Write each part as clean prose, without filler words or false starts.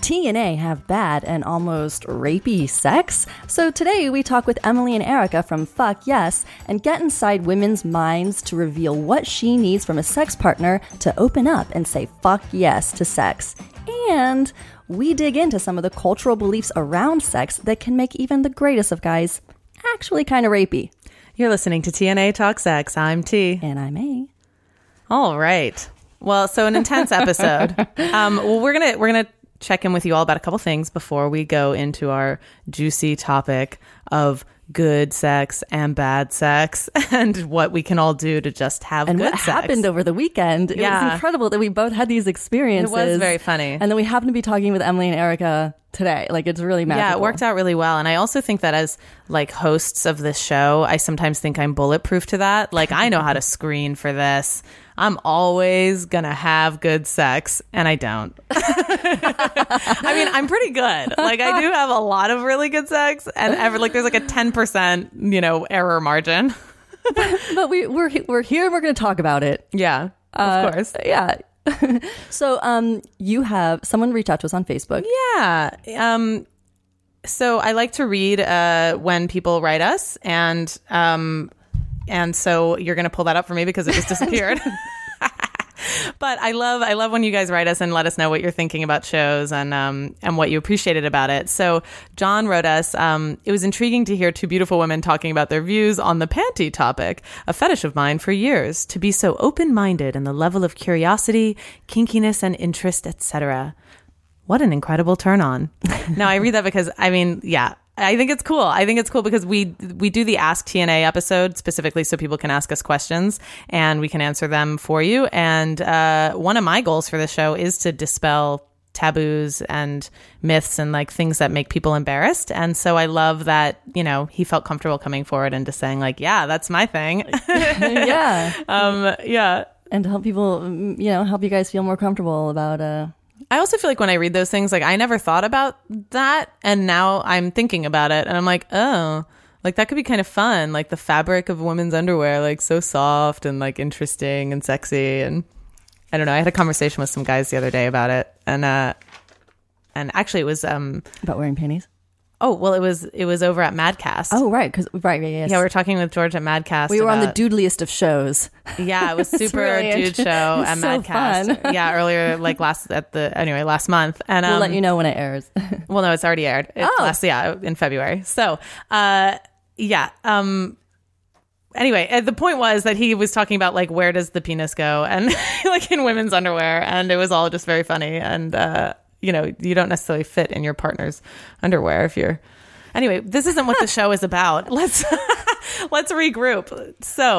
TNA have bad and almost rapey sex? So today we talk with Emily and Erica from Fuck Yes and get inside women's minds to reveal what she needs from a sex partner to open up and say fuck yes to sex. And we dig into some of the cultural beliefs around sex that can make even the greatest of guys actually kind of rapey. You're listening to TNA Talk Sex. I'm T. And I'm A. All right. Well, so an intense episode. We're gonna check in with you all about a couple things before we go into our juicy topic of good sex and bad sex and what we can all do to just have and good what sex. Happened over the weekend. It was incredible that we both had these experiences. It was very funny. And then we happen to be talking with Emily and Erica today. Like, it's really magical. Yeah, it worked out really well. And I also think that as like hosts of this show, I sometimes think I'm bulletproof to that. Like, I know how to screen for this. I'm always gonna have good sex, and I don't. I mean, I'm pretty good. Like, I do have a lot of really good sex, and there's like a 10%, error margin. But we're here. We're going to talk about it. Yeah, of course. Yeah. So, you have someone reach out to us on Facebook. Yeah. So I like to read when people write us, and so you're going to pull that up for me because it just disappeared. But I love when you guys write us and let us know what you're thinking about shows and what you appreciated about it. So John wrote us, it was intriguing to hear two beautiful women talking about their views on the panty topic, a fetish of mine for years, to be so open-minded in the level of curiosity, kinkiness, and interest, etc. What an incredible turn on. Now I read that because, I think it's cool. I think it's cool because we do the Ask TNA episode specifically so people can ask us questions and we can answer them for you. And one of my goals for this show is to dispel taboos and myths and like things that make people embarrassed. And so I love that, he felt comfortable coming forward and just saying like, yeah, that's my thing. Yeah. Yeah. And to help people, help you guys feel more comfortable about I also feel like when I read those things, like I never thought about that. And now I'm thinking about it and I'm like, oh, like that could be kind of fun. Like the fabric of women's underwear, like so soft and like interesting and sexy. And I don't know. I had a conversation with some guys the other day about it. And actually it was, about wearing panties. Oh, well, it was over at Madcast. Oh, right. Yes. Yeah, we were talking with George at Madcast. We were on the doodliest of shows. Yeah, it was super really dude show at Madcast. Fun. Yeah, earlier, like last month. And we'll let you know when it airs. Well, no, it's already aired. In February. So, yeah. Anyway, the point was that he was talking about like where does the penis go and like in women's underwear, and it was all just very funny and. You don't necessarily fit in your partner's underwear if you're... Anyway, this isn't what the show is about. Let's regroup.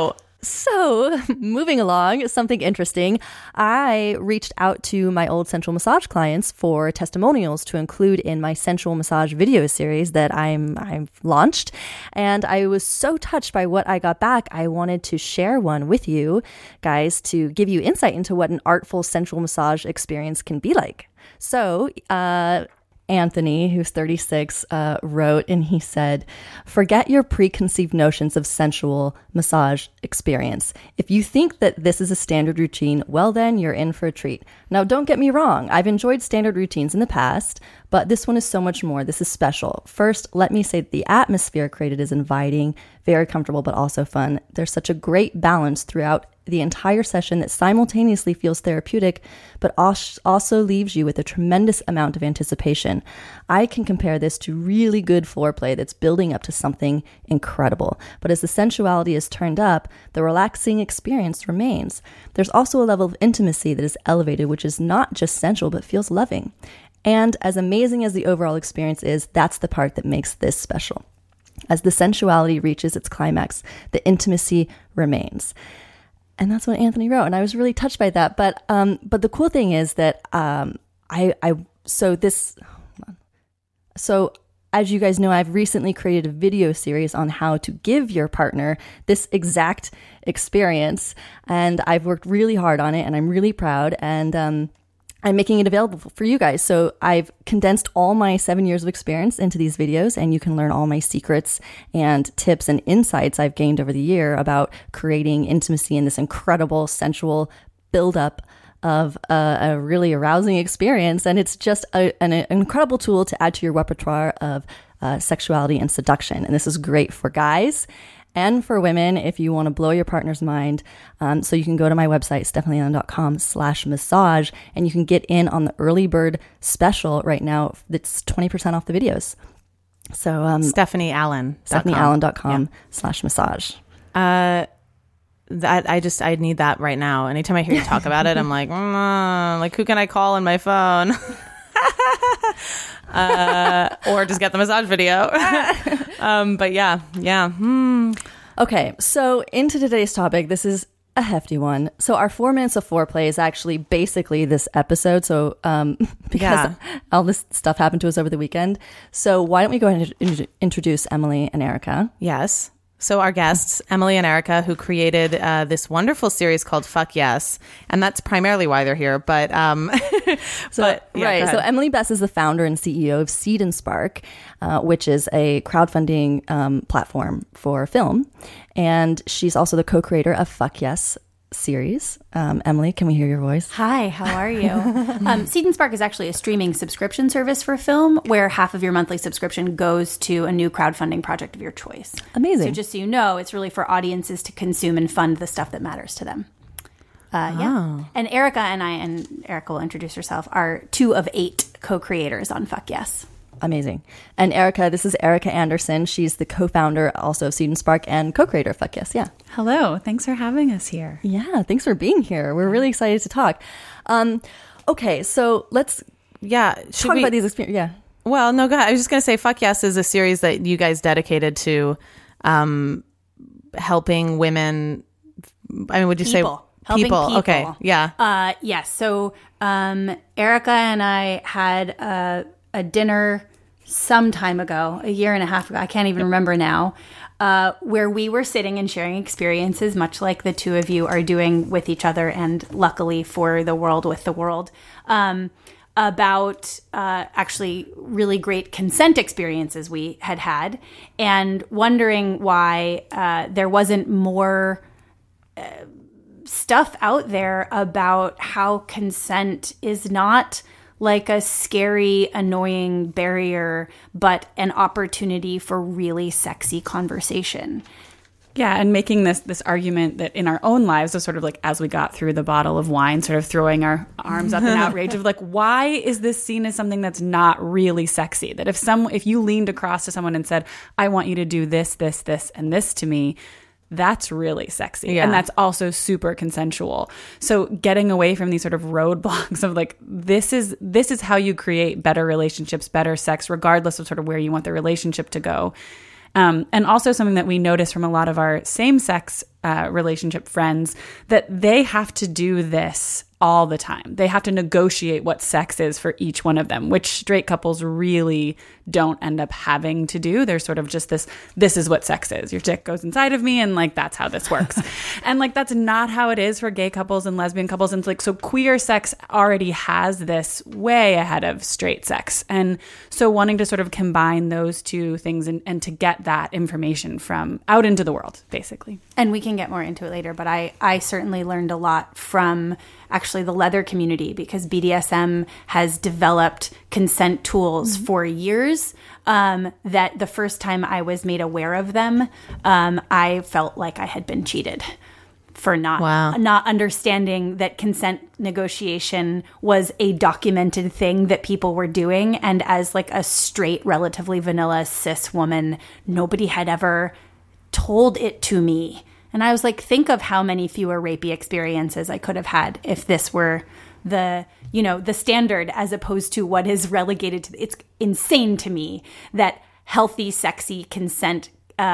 So, moving along, something interesting. I reached out to my old Sensual Massage clients for testimonials to include in my Sensual Massage video series that I've launched. And I was so touched by what I got back, I wanted to share one with you guys to give you insight into what an artful sensual massage experience can be like. So, Anthony, who's 36, wrote and he said, forget your preconceived notions of sensual massage experience. If you think that this is a standard routine, well then you're in for a treat. Now, don't get me wrong. I've enjoyed standard routines in the past, but this one is so much more. This is special. First, let me say that the atmosphere created is inviting, very comfortable, but also fun. There's such a great balance throughout the entire session that simultaneously feels therapeutic, but also leaves you with a tremendous amount of anticipation. I can compare this to really good foreplay that's building up to something incredible. But as the sensuality is turned up, the relaxing experience remains. There's also a level of intimacy that is elevated, which is not just sensual, but feels loving. And as amazing as the overall experience is, that's the part that makes this special. As the sensuality reaches its climax, the intimacy remains. And that's what Anthony wrote. And I was really touched by that. But the cool thing is that so as you guys know, I've recently created a video series on how to give your partner this exact experience. And I've worked really hard on it and I'm really proud. And I'm making it available for you guys. So I've condensed all my 7 years of experience into these videos, and you can learn all my secrets and tips and insights I've gained over the year about creating intimacy in this incredible sensual build-up of a really arousing experience. And it's just an incredible tool to add to your repertoire of sexuality and seduction. And this is great for guys and for women if you want to blow your partner's mind. So you can go to my website, stephanieyallen.com/massage, and you can get in on the early bird special right now. It's 20% off the videos. So stephanieyallen.com/massage. I need that right now. Anytime I hear you talk about it, I'm like who can I call on my phone? Or just get the massage video. But yeah. Okay, so into today's topic, this is a hefty one. So our 4 minutes of foreplay is actually basically this episode. So because all this stuff happened to us over the weekend. So why don't we go ahead and introduce Emily and Erica? Yes. So our guests, Emily and Erica, who created this wonderful series called Fuck Yes. And that's primarily why they're here. But So Emily Bess is the founder and CEO of Seed and Spark, which is a crowdfunding platform for film. And she's also the co-creator of Fuck Yes series. Emily, can we hear your voice? Hi, how are you? Seed and Spark is actually a streaming subscription service for film where half of your monthly subscription goes to a new crowdfunding project of your choice. Amazing. So just so you know, it's really for audiences to consume and fund the stuff that matters to them. Yeah. And Erica and Erica will introduce herself, are 2 of 8 co-creators on Fuck Yes. Amazing. And Erica, this is Erica Anderson. She's the co-founder also of Seed and Spark and co-creator of Fuck Yes. Yeah. Hello. Thanks for having us here. Yeah. Thanks for being here. We're really excited to talk. Okay. So let's talk about these experiences. Yeah. Well, no, go ahead. I was just going to say Fuck Yes is a series that you guys dedicated to helping women. I mean, would you say helping people? Okay. Yeah. Yes. So Erica and I had a dinner some time ago, a year and a half ago, I can't even remember now, where we were sitting and sharing experiences, much like the 2 of you are doing with each other and luckily for the world with the world, about actually really great consent experiences we had, and wondering why there wasn't more stuff out there about how consent is not like a scary, annoying barrier, but an opportunity for really sexy conversation. Yeah, and making this argument that in our own lives of sort of like as we got through the bottle of wine, sort of throwing our arms up in outrage of like, why is this seen as something that's not really sexy? That if you leaned across to someone and said, I want you to do this, this, this, and this to me, that's really sexy. Yeah. And that's also super consensual. So getting away from these sort of roadblocks of like, this is how you create better relationships, better sex, regardless of sort of where you want the relationship to go. And also something that we notice from a lot of our same-sex relationship friends, that they have to do this all the time. They have to negotiate what sex is for each one of them, which straight couples really don't end up having to do. They're sort of just this is what sex is. Your dick goes inside of me and like, that's how this works. And like, that's not how it is for gay couples and lesbian couples. And like, so queer sex already has this way ahead of straight sex. And so wanting to sort of combine those 2 things and to get that information from out into the world, basically. And we can get more into it later, but I certainly learned a lot from actually the leather community, because BDSM has developed consent tools for years, that the first time I was made aware of them, I felt like I had been cheated for not understanding that consent negotiation was a documented thing that people were doing. And as like a straight, relatively vanilla cis woman, nobody had ever told it to me. And I was like, think of how many fewer rapey experiences I could have had if this were the standard, as opposed to what is relegated to. It's insane to me that healthy, sexy consent,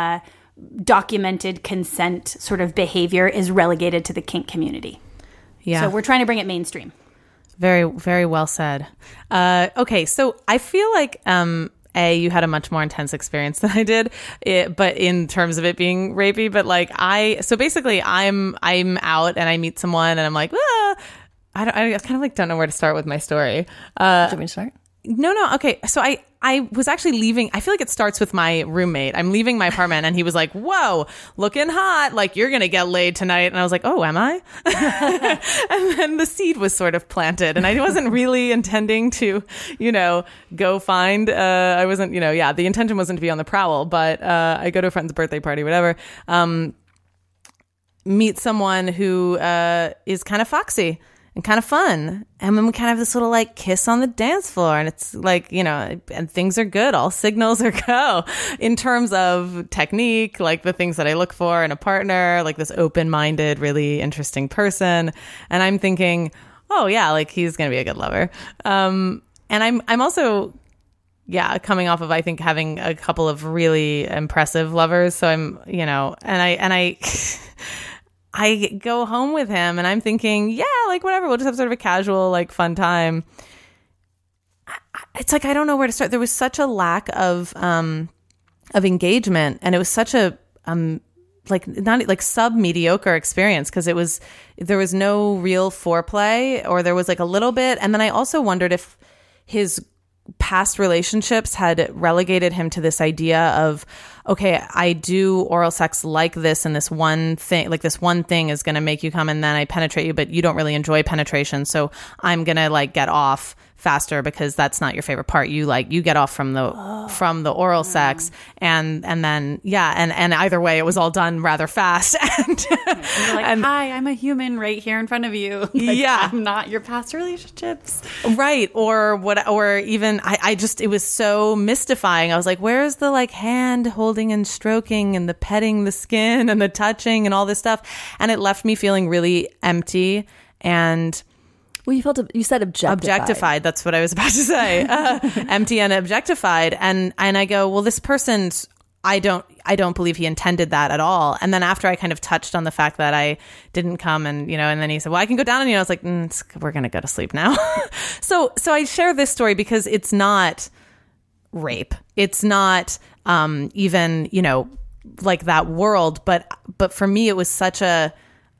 documented consent sort of behavior is relegated to the kink community. Yeah. So we're trying to bring it mainstream. Very, very well said. Okay. So I feel like, you had a much more intense experience than I did, but in terms of it being rapey. But like so basically I'm out and I meet someone and I'm like, I kind of like don't know where to start with my story. Do you want me to start? No. Okay. So I was actually leaving. I feel like it starts with my roommate. I'm leaving my apartment and he was like, whoa, looking hot. Like, you're going to get laid tonight. And I was like, oh, am I? And then the seed was sort of planted and I wasn't really intending to, go find, I wasn't, the intention wasn't to be on the prowl, but I go to a friend's birthday party, whatever. Meet someone who is kind of foxy and kind of fun. And then we kind of have this little like kiss on the dance floor. And it's like, and things are good. All signals are go in terms of technique, like the things that I look for in a partner, like this open-minded, really interesting person. And I'm thinking, oh yeah, like he's going to be a good lover. And I'm also, coming off of, I think, having a couple of really impressive lovers. So I'm, and I go home with him and I'm thinking, like whatever, we'll just have sort of a casual, like fun time. It's like, I don't know where to start. There was such a lack of engagement and it was such a, not like sub mediocre experience because there was no real foreplay or there was like a little bit. And then I also wondered if his past relationships had relegated him to this idea of, okay, I do oral sex like this and this one thing, like this one thing is going to make you come and then I penetrate you, but you don't really enjoy penetration. So I'm going to like get off faster because that's not your favorite part. You get off from the oral sex and then and either way it was all done rather fast and you're like, hi, I'm a human right here in front of you. Like, I'm not your past relationships, right? Or even I just, it was so mystifying. I was like, where's the like hand holding and stroking and the petting the skin and the touching and all this stuff? And it left me feeling really empty and well, you said objectified. That's what I was about to say. Empty and objectified. And I go, well, this person's, I don't believe he intended that at all. And then after I kind of touched on the fact that I didn't come and, and then he said, well, I can go down on you. I was like, we're going to go to sleep now. So I share this story because it's not rape. It's not even, like that world. But for me, it was such a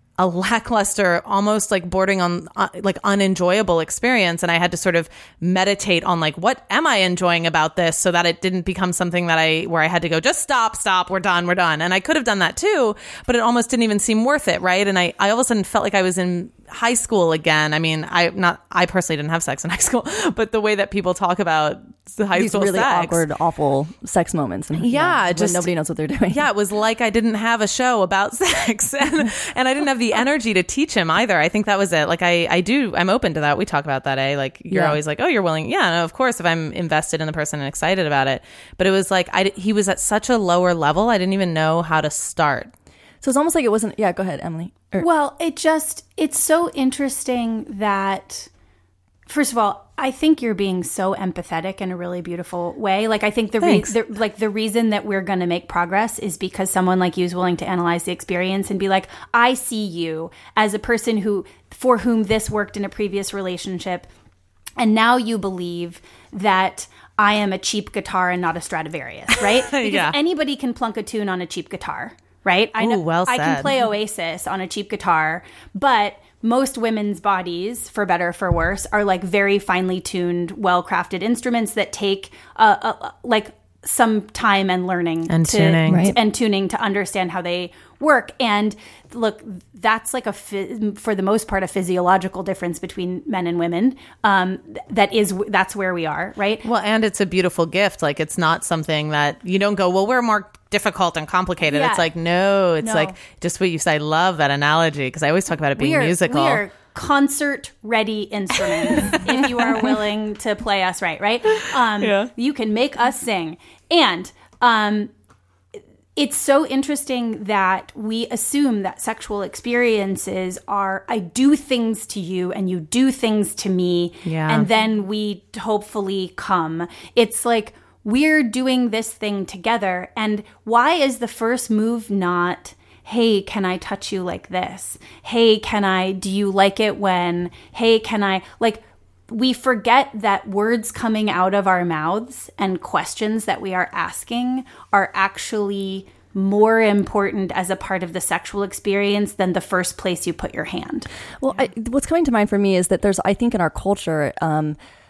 lackluster, almost like bordering on like unenjoyable experience. And I had to sort of meditate on like, what am I enjoying about this so that it didn't become something where I had to go, just stop, we're done. And I could have done that too, but it almost didn't even seem worth it. Right. And I all of a sudden felt like I was in high school again. I mean, I personally didn't have sex in high school, but the way that people talk about high these school really sex, awkward, awful sex moments. And, just when nobody knows what they're doing. Yeah, it was like I didn't have a show about sex, and I didn't have the energy to teach him either. I think that was it. Like I'm open to that. We talk about that. Like you're always like, oh, you're willing. Yeah, no, of course. If I'm invested in the person and excited about it, but it was like he was at such a lower level. I didn't even know how to start. So it's almost like it wasn't. Yeah, go ahead, Emily. Well, it's so interesting that, first of all, I think you're being so empathetic in a really beautiful way. Like, I think the reason that we're going to make progress is because someone like you is willing to analyze the experience and be like, I see you as a person for whom this worked in a previous relationship. And now you believe that I am a cheap guitar and not a Stradivarius, right? Because anybody can plunk a tune on a cheap guitar. Right? I know. Well said. I can play Oasis on a cheap guitar, but most women's bodies, for better or for worse, are like very finely tuned, well-crafted instruments that take like some time and learning and tuning to understand how they work. And look, that's like for the most part, a physiological difference between men and women. That's where we are, right? Well, and it's a beautiful gift. Like, it's not something that you don't go, well, we're more difficult and complicated. Yeah. It's like, no, like just what you said. I love that analogy because I always talk about it being musical. We are concert-ready instruments if you are willing to play us right? You can make us sing. And it's so interesting that we assume that sexual experiences are, I do things to you and you do things to me, and then we hopefully come. It's like, we're doing this thing together. And why is the first move not, hey, can I touch you like this? Hey, do you like it when, hey, can I, like, we forget that words coming out of our mouths and questions that we are asking are actually more important as a part of the sexual experience than the first place you put your hand. Well, what's coming to mind for me is that there's, I think in our culture,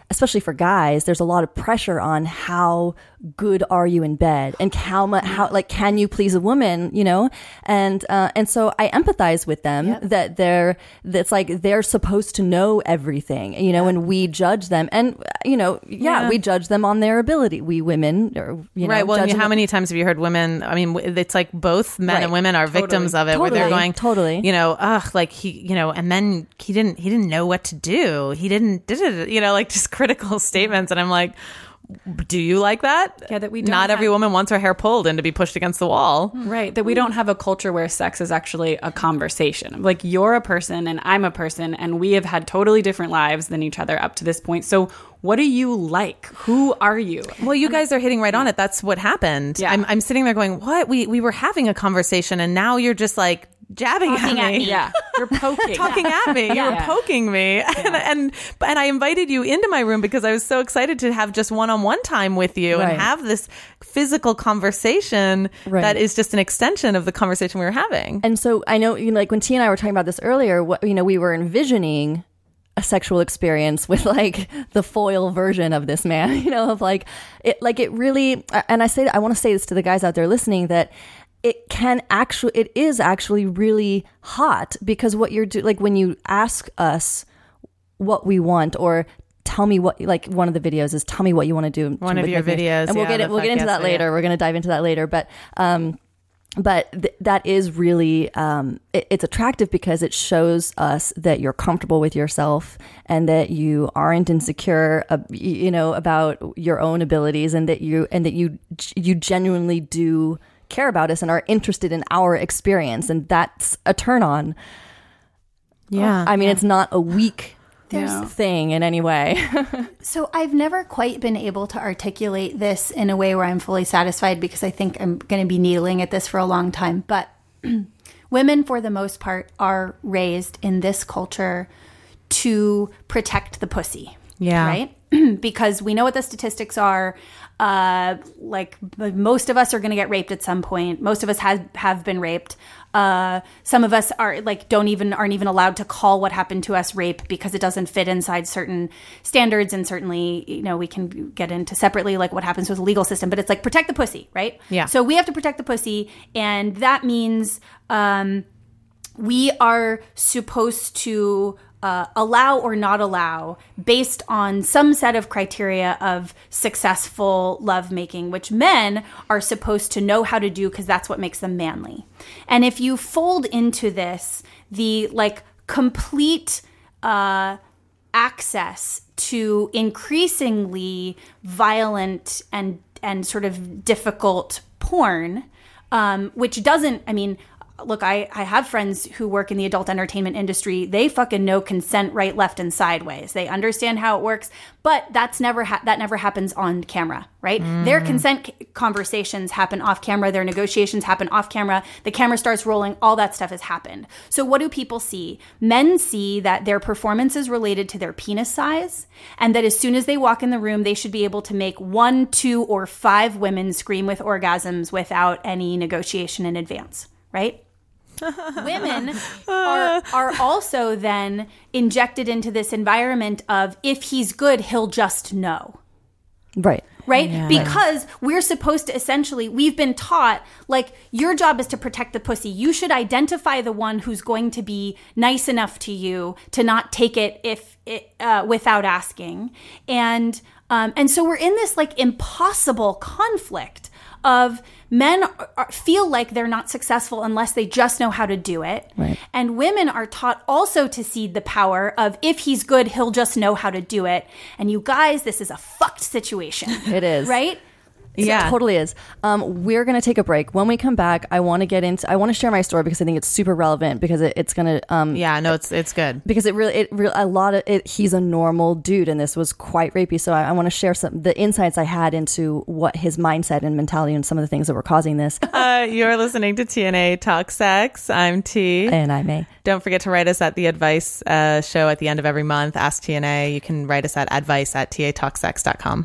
especially for guys, there's a lot of pressure on how good are you in bed and how like, can you please a woman, you know? And so I empathize with them that that's like, they're supposed to know everything, you know, and we judge them. And, you know, we judge them on their ability. We women, you know, right. Well, how many times have you heard women? I mean, it's like both men and women are victims of it, where they're going, you know, like he, you know, and then he didn't know what to do. He did it, you know, like just critical statements. And I'm like, do you like that? Yeah, that we don't not every woman wants her hair pulled and to be pushed against the wall. Right. That we don't have a culture where sex is actually a conversation. Like, you're a person and I'm a person, and we have had totally different lives than each other up to this point. So what do you like? Who are you? Well, you guys are hitting right on it. That's what happened. Yeah. I'm sitting there going, what? We were having a conversation and now you're just like jabbing at me. Yeah. You're poking. Talking at me. You were poking me. Yeah. And I invited you into my room because I was so excited to have just one-on-one time with you and have this physical conversation that is just an extension of the conversation we were having. And so I know, you know, like when T and I were talking about this earlier, you know, we were envisioning a sexual experience with like the foil version of this man, you know, of like it really, and I want to say this to the guys out there listening, that it is actually really hot, because what you're doing, like when you ask us what we want, or tell me what, like one of the videos is tell me what you want to do. One of your videos. And we'll get into that later. We're going to dive into that later. But that is really, it's attractive because it shows us that you're comfortable with yourself and that you aren't insecure, you know, about your own abilities, and that you genuinely do care about us and are interested in our experience. And that's a turn on. Yeah. I mean, it's not a weak thing in any way. So I've never quite been able to articulate this in a way where I'm fully satisfied, because I think I'm going to be needling at this for a long time. But women, for the most part, are raised in this culture to protect the pussy. Yeah. Right? Because we know what the statistics are. Like most of us are going to get raped at some point. Most of us have been raped. Some of us are like aren't even allowed to call what happened to us rape, because it doesn't fit inside certain standards. And certainly, you know, we can get into separately like what happens with the legal system. But it's like protect the pussy, right? Yeah. So we have to protect the pussy, and that means we are supposed to allow or not allow based on some set of criteria of successful lovemaking, which men are supposed to know how to do because that's what makes them manly. And if you fold into this the like complete access to increasingly violent and sort of difficult porn, which doesn't, I mean, look, I have friends who work in the adult entertainment industry. They fucking know consent right, left, and sideways. They understand how it works, but that never happens on camera, right? Their consent conversations happen off camera. Their negotiations happen off camera. The camera starts rolling. All that stuff has happened. So what do people see? Men see that their performance is related to their penis size, and that as soon as they walk in the room, they should be able to make 1, 2, or 5 women scream with orgasms without any negotiation in advance, right? Women are also then injected into this environment of, if he's good, he'll just know. Right. Yeah. Because we're supposed to essentially, we've been taught, like, your job is to protect the pussy. You should identify the one who's going to be nice enough to you to not take it without asking. And so we're in this like impossible conflict of men feel like they're not successful unless they just know how to do it. Right. And women are taught also to cede the power of, if he's good, he'll just know how to do it. And you guys, this is a fucked situation. It is. Right? Yeah, it totally is. We're going to take a break. When we come back, I want to share my story because I think it's super relevant, because it's going to, it's good. Because he's a normal dude, and this was quite rapey. So I want to share the insights I had into what his mindset and mentality and some of the things that were causing this. You're listening to TNA Talk Sex. I'm T. And I'm A. Don't forget to write us at the advice show at the end of every month. Ask TNA. You can write us at advice@tatalksex.com.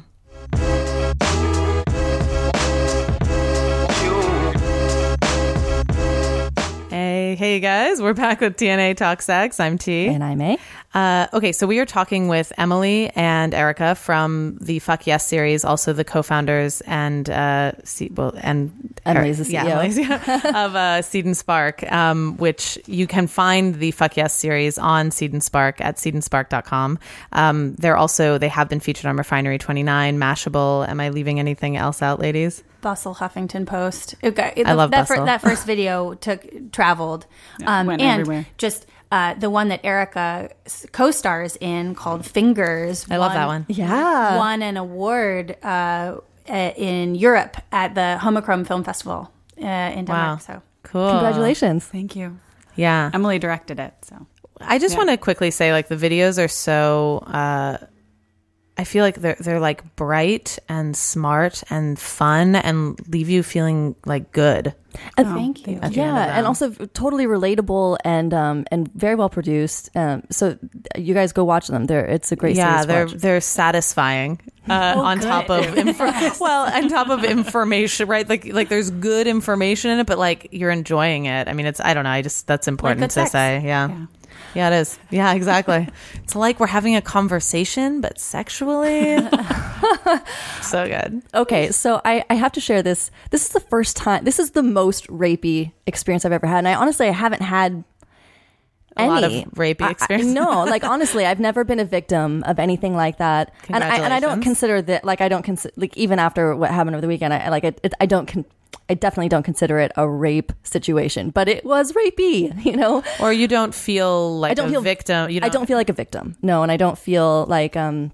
Hey guys, we're back with TNA Talk Sex. I'm T. And I'm A. Okay, so we are talking with Emily and Erica from the Fuck Yes series, also the co-founders and Emily's the CEO. of Seed and Spark, which you can find the Fuck Yes series on Seed and Spark at seedandspark.com. They have been featured on Refinery 29, Mashable. Am I leaving anything else out, ladies? Bustle, Huffington Post. I love Bustle. That first video traveled. Went everywhere. Just the one that Erica co-stars in called Fingers. I love that one. Yeah. Won an award in Europe at the Homochrome Film Festival in Denmark. Wow. So Cool. Congratulations. Thank you. Yeah. Emily directed it, so. I just want to quickly say, like, the videos are so I feel like they're like bright and smart and fun and leave you feeling like good. thank you. Yeah, and also totally relatable and very well produced. So you guys go watch them. It's a great series to watch. They're satisfying on top of on top of information, right? Like there's good information in it, but like you're enjoying it. I mean, I don't know. That's important good to sex. say. Yeah. Yeah, it is. Yeah, exactly. It's like we're having a conversation, but sexually. So good. Okay, so I have to share this. This is the first time. This is the most rapey experience I've ever had, and I haven't had A lot of rapey experience. No, like honestly, I've never been a victim of anything like that, and I don't consider that. Like I don't consider, like, even after what happened over the weekend, I definitely don't consider it a rape situation, but it was rapey, you know? Or you don't feel like a victim. I don't feel like a victim. No, and I don't feel like I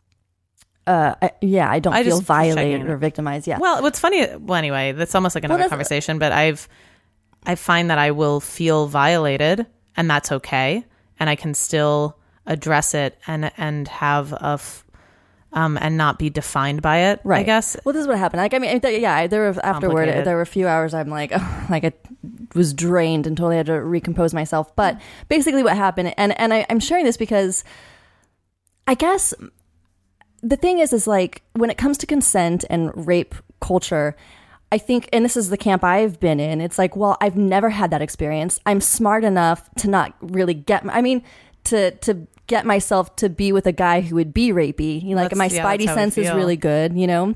don't feel violated or victimized. Yeah. Well, what's funny, anyway, that's almost like another conversation, but I find that I will feel violated, and that's okay, and I can still address it and have and not be defined by it, right. I guess. Well, this is what happened. Like, I mean, there were a few hours I'm like, I was drained and totally had to recompose myself. But basically what happened, and I'm sharing this because I guess the thing is like, when it comes to consent and rape culture, I think, and this is the camp I've been in, it's like, well, I've never had that experience. I'm smart enough to not really to get myself to be with a guy who would be rapey. You know, like my spidey sense is really good, you know,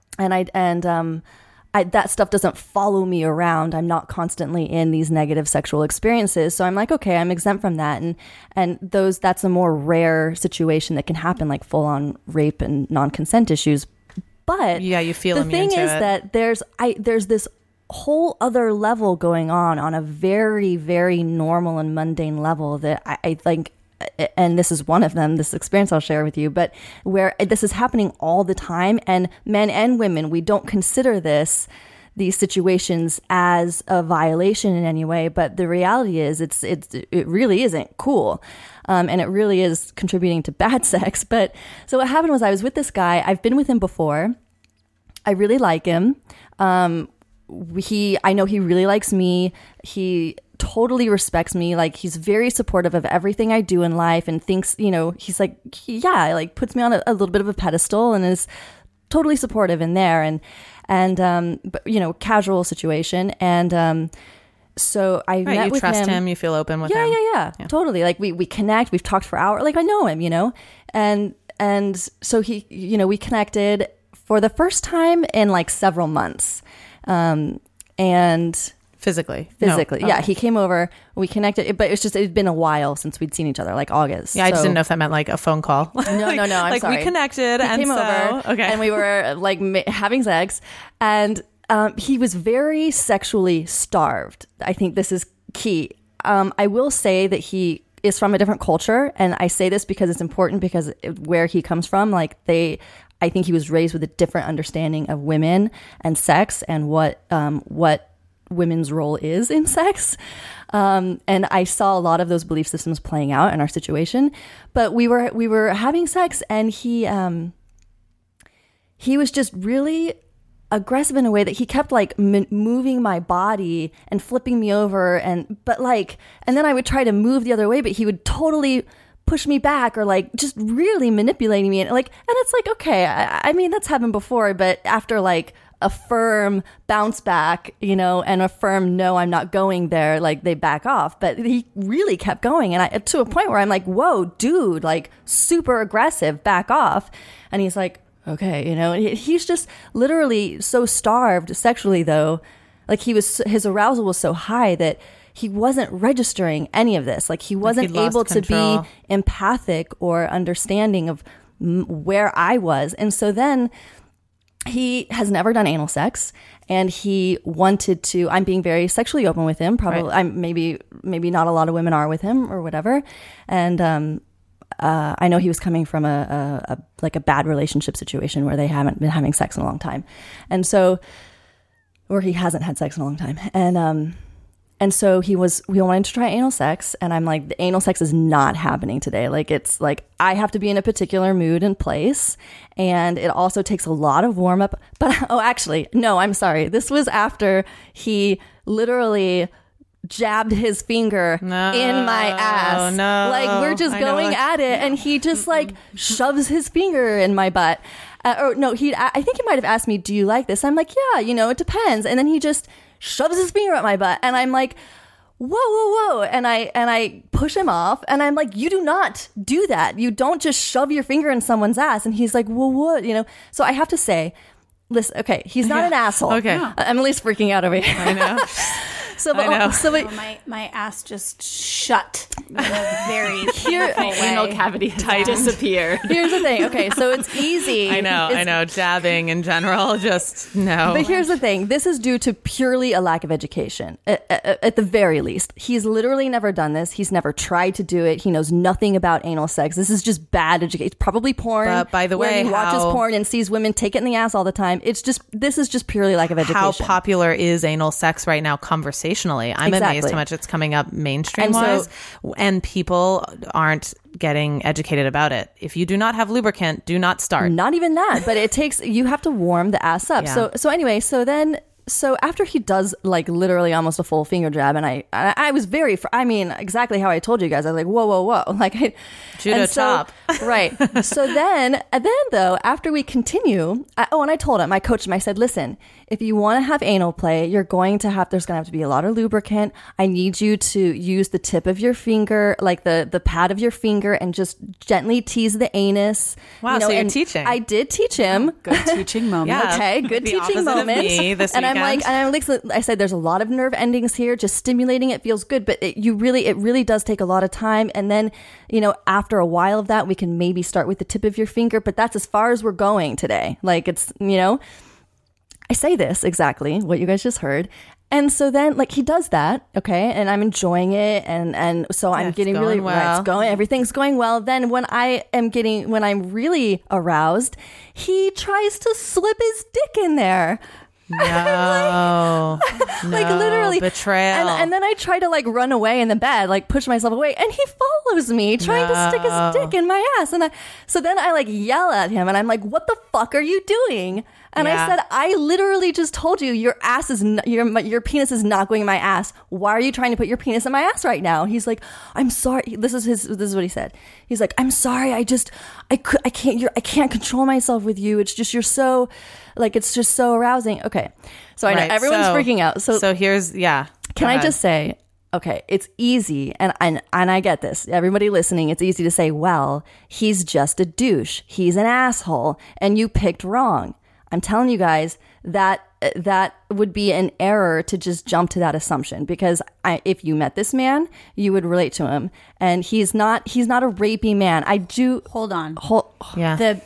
and that stuff doesn't follow me around. I'm not constantly in these negative sexual experiences, so I'm like, okay, I'm exempt from that, and that's a more rare situation that can happen, like full on rape and non-consent issues. But yeah, you feel the thing is that there's this whole other level going on a very, very normal and mundane level that I think, and this is one of them, this experience I'll share with you, but where this is happening all the time, and men and women, we don't consider these situations as a violation in any way, but the reality is it really isn't cool. And it really is contributing to bad sex. But so what happened was, I was with this guy. I've been with him before. I really like him. I know he really likes me. He totally respects me. Like, he's very supportive of everything I do in life, and thinks, you know, he's like, like puts me on a little bit of a pedestal and is totally supportive in there. And but, you know, casual situation. And, so I met with him. You trust him. You feel open with him. Yeah, totally. Like we connect. We've talked for hours. Like, I know him, you know, and so he, you know, we connected for the first time in like several months, and physically, no. Yeah, he came over. We connected, but it'd been a while since we'd seen each other, like August. Yeah, I just didn't know if that meant like a phone call. No. I'm like, sorry. We connected, he came over, okay, and we were like having sex, and. He was very sexually starved. I think this is key. I will say that he is from a different culture, and I say this because it's important, because where he comes from, like I think he was raised with a different understanding of women and sex and what women's role is in sex. And I saw a lot of those belief systems playing out in our situation. But we were having sex, and he was just really aggressive in a way that he kept like moving my body and flipping me over, and then I would try to move the other way, but he would totally push me back, or like just really manipulating me, and it's like, okay, I mean, that's happened before, but after like a firm bounce back, you know, and a firm no, I'm not going there, like they back off. But he really kept going, and to a point where I'm like, whoa, dude, like super aggressive, back off. And he's like, okay, you know, he's just literally so starved sexually, though. Like his arousal was so high that he wasn't registering any of this. Like he wasn't able to be empathic or understanding of where I was. And so then he has never done anal sex, and he wanted to. I'm being very sexually open with him. Probably, right. I'm maybe not a lot of women are with him or whatever. And I know he was coming from a bad relationship situation where they haven't been having sex in a long time, and so, or he hasn't had sex in a long time, and so we wanted to try anal sex, and I'm like, the anal sex is not happening today. Like, it's like I have to be in a particular mood and place, and it also takes a lot of warm up. But actually, no, I'm sorry. This was after he literally jabbed his finger in my ass. No, like we're just going at it, and he just like shoves his finger in my butt. Or no, I think he might have asked me, "Do you like this?" I'm like, "Yeah, you know, it depends." And then he just shoves his finger at my butt, and I'm like, whoa, and I push him off, and I'm like, you do not do that. You don't just shove your finger in someone's ass. And he's like, well, what? You know. So I have to say, listen, okay, he's not an asshole. Okay, Emily's freaking out over here. I know. My ass just shut in a very painful way. Anal cavity disappear. Here's the thing. Okay, so it's easy. I know. Jabbing in general, just no. But here's the thing. This is due to purely a lack of education. At the very least, he's literally never done this. He's never tried to do it. He knows nothing about anal sex. This is just bad education. It's probably porn. But by the way, he watches porn and sees women take it in the ass all the time. This is just purely lack of education. How popular is anal sex right now conversationally? I'm amazed how much it's coming up mainstream wise, and people aren't getting educated about it. If you do not have lubricant, do not start. Not even that, but you have to warm the ass up. Yeah. So after he does like literally almost a full finger jab, and I was very, exactly how I told you guys. I was like, whoa, like judo chop, right? So then though, after we continue, I told him, I coached him. I said, listen, if you want to have anal play, there's going to have to be a lot of lubricant. I need you to use the tip of your finger, like the pad of your finger, and just gently tease the anus. Wow, so you're teaching. I did teach him. Good teaching moment. Yeah, okay, good teaching moment. I said, there's a lot of nerve endings here. Just stimulating it feels good, but it really does take a lot of time. And then, you know, after a while of that, we can maybe start with the tip of your finger, but that's as far as we're going today. Like, it's, you know, I say this exactly what you guys just heard. And so then, like, he does that, okay, and I'm enjoying it, and so I'm getting really well. Everything's going well. Then when I'm really aroused, he tries to slip his dick in there. No, like literally betrayal. And then I try to like run away in the bed, like push myself away, and he follows me trying to stick his dick in my ass. And so then I like yell at him, and I'm like, "What the fuck are you doing?" And I said, "I literally just told you your ass is your penis is not going in my ass. Why are you trying to put your penis in my ass right now?" He's like, "I'm sorry." This is what he said. He's like, "I'm sorry. I can't control myself with you. It's just you're so like it's just so arousing." Okay, so I know everyone's freaking out. So here's Can I just say? Okay, it's easy, and I get this. Everybody listening, it's easy to say, "Well, he's just a douche. He's an asshole, and you picked wrong." I'm telling you guys that would be an error to just jump to that assumption, because if you met this man, you would relate to him, and he's not a rapey man. Hold on. Yeah.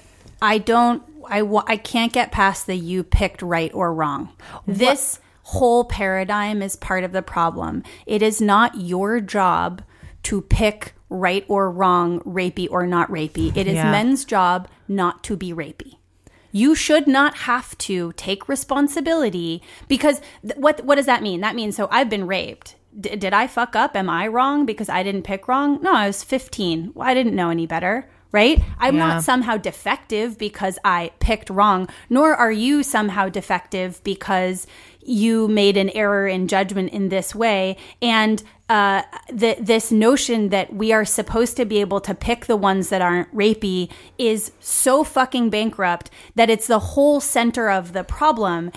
I can't get past the you picked right or wrong. This whole paradigm is part of the problem. It is not your job to pick right or wrong, rapey or not rapey. It is men's job not to be rapey. You should not have to take responsibility, because what does that mean? That means, so I've been raped. Did I fuck up? Am I wrong because I didn't pick wrong? No, I was 15. Well, I didn't know any better. right? I'm not somehow defective because I picked wrong, nor are you somehow defective because you made an error in judgment in this way. And this notion that we are supposed to be able to pick the ones that aren't rapey is so fucking bankrupt that it's the whole center of the problem.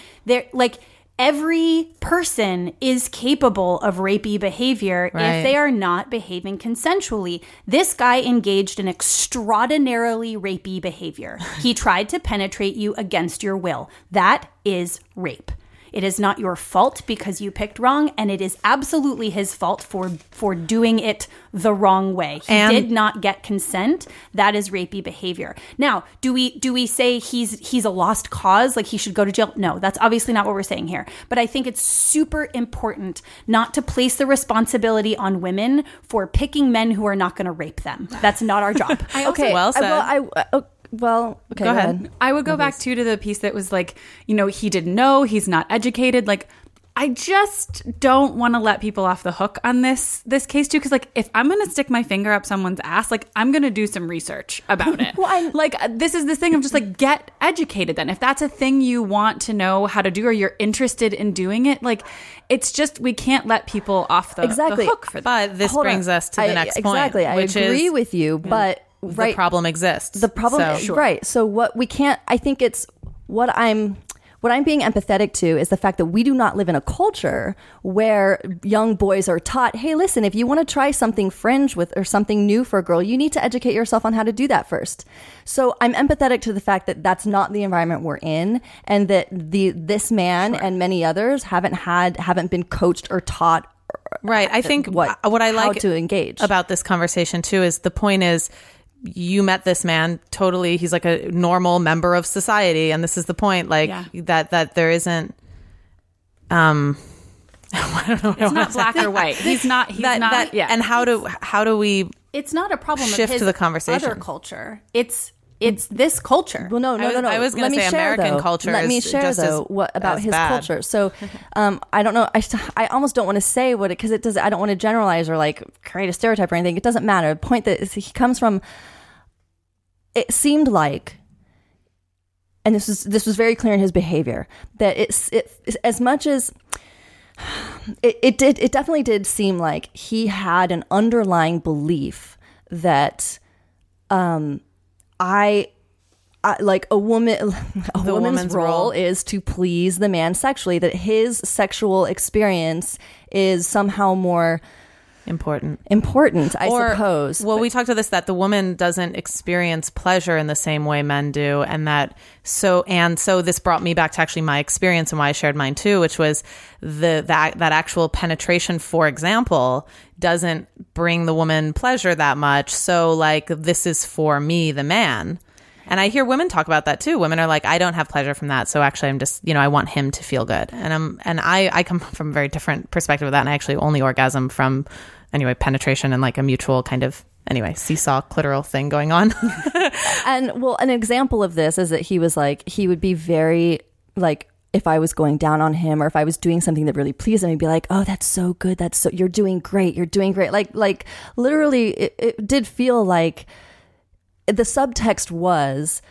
Every person is capable of rapey behavior if they are not behaving consensually. This guy engaged in extraordinarily rapey behavior. He tried to penetrate you against your will. That is rape. It is not your fault because you picked wrong, and it is absolutely his fault for doing it the wrong way. He did not get consent. That is rapey behavior. Now, do we say he's a lost cause, like he should go to jail? No, that's obviously not what we're saying here. But I think it's super important not to place the responsibility on women for picking men who are not going to rape them. That's not our job. Okay, well said. Well, okay, go ahead. I would go back to the piece that was like, he didn't know, he's not educated. Like, I just don't want to let people off the hook on this case too, because like if I'm going to stick my finger up someone's ass, like I'm going to do some research about it. This is this thing of just like get educated. Then if that's a thing you want to know how to do or you're interested in doing it, like it's just we can't let people off the hook for that. But this brings us to the next point. Exactly, I agree with you, but. The problem exists. The problem, right. So what we can't, I think it's what I'm being empathetic to is the fact that we do not live in a culture where young boys are taught, hey, listen, if you want to try something fringe with or something new for a girl, you need to educate yourself on how to do that first. So I'm empathetic to the fact that that's not the environment we're in, and that this man and many others haven't been coached or taught. Right. I think what I like to engage about this conversation too is the point is, you met this man totally, he's like a normal member of society, and this is the point, like that there isn't I don't know, it's not black or white. He's not and how do we it's not a problem shift of his to the conversation other culture, it's this culture. Well, no. I was going to say American culture. Let me share though what about his culture. So, I don't know. I almost don't want to say what it because it does. I don't want to generalize or like create a stereotype or anything. It doesn't matter. The point that is, he comes from. It seemed like, and this was very clear in his behavior, that it as much as it definitely did seem like he had an underlying belief that I like a woman's role is to please the man sexually, that his sexual experience is somehow more important, I suppose. Well, we talked about this, that the woman doesn't experience pleasure in the same way men do. And so this brought me back to actually my experience and why I shared mine too, which was that actual penetration, for example, doesn't bring the woman pleasure that much. So like, this is for me, the man. And I hear women talk about that too. Women are like, I don't have pleasure from that. So actually I'm just, I want him to feel good. And I come from a very different perspective of that. And I actually only orgasm from penetration and like a mutual kind of, seesaw clitoral thing going on. And well, an example of this is that he was like, he would be very like, if I was going down on him or if I was doing something that really pleased him, he'd be like, oh, that's so good. You're doing great. Like literally it did feel like, the subtext was,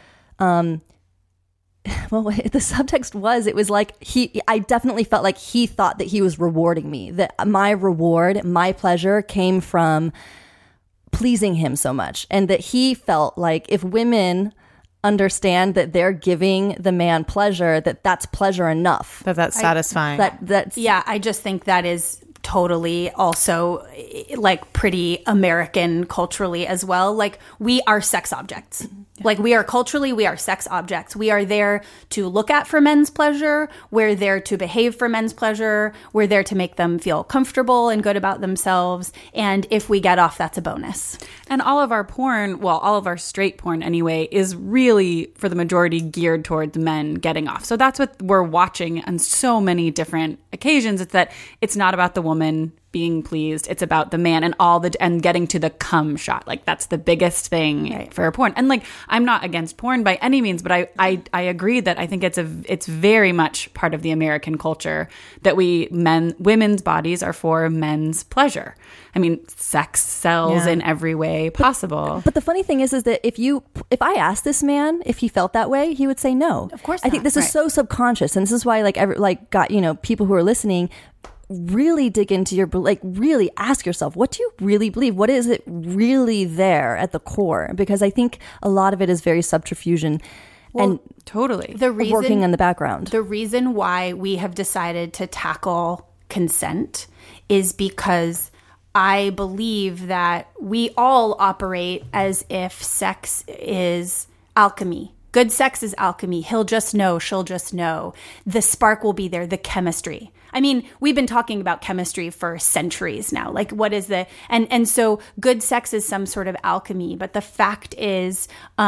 it was like I definitely felt like he thought that he was rewarding me, that my reward, my pleasure came from pleasing him so much. And that he felt like if women understand that they're giving the man pleasure, that's pleasure enough. That's satisfying. I just think that is totally also like pretty American culturally as well. Like we are sex objects. Like we are sex objects. We are there to look at for men's pleasure. We're there to behave for men's pleasure. We're there to make them feel comfortable and good about themselves. And if we get off, that's a bonus. And all of our porn, well, all of our straight porn anyway, is really for the majority geared towards men getting off. So that's what we're watching on so many different occasions. It's that it's not about the woman being pleased. It's about the man and getting to the cum shot. Like that's the biggest thing for porn. And like, I'm not against porn by any means, but I agree that I think it's very much part of the American culture that women's bodies are for men's pleasure. I mean, sex sells in every way possible. But the funny thing is that if I asked this man if he felt that way, he would say no. Of course not. I think this is so subconscious, and this is why people who are listening really dig into really ask yourself, what do you really believe? What is it really there at the core? Because I think a lot of it is very subterfusion and totally working in the background. The reason why we have decided to tackle consent is because I believe that we all operate as if sex is alchemy. Good sex is alchemy. He'll just know, she'll just know. The spark will be there, the chemistry. I mean, we've been talking about chemistry for centuries now. Like, what is and so good sex is some sort of alchemy. But the fact is,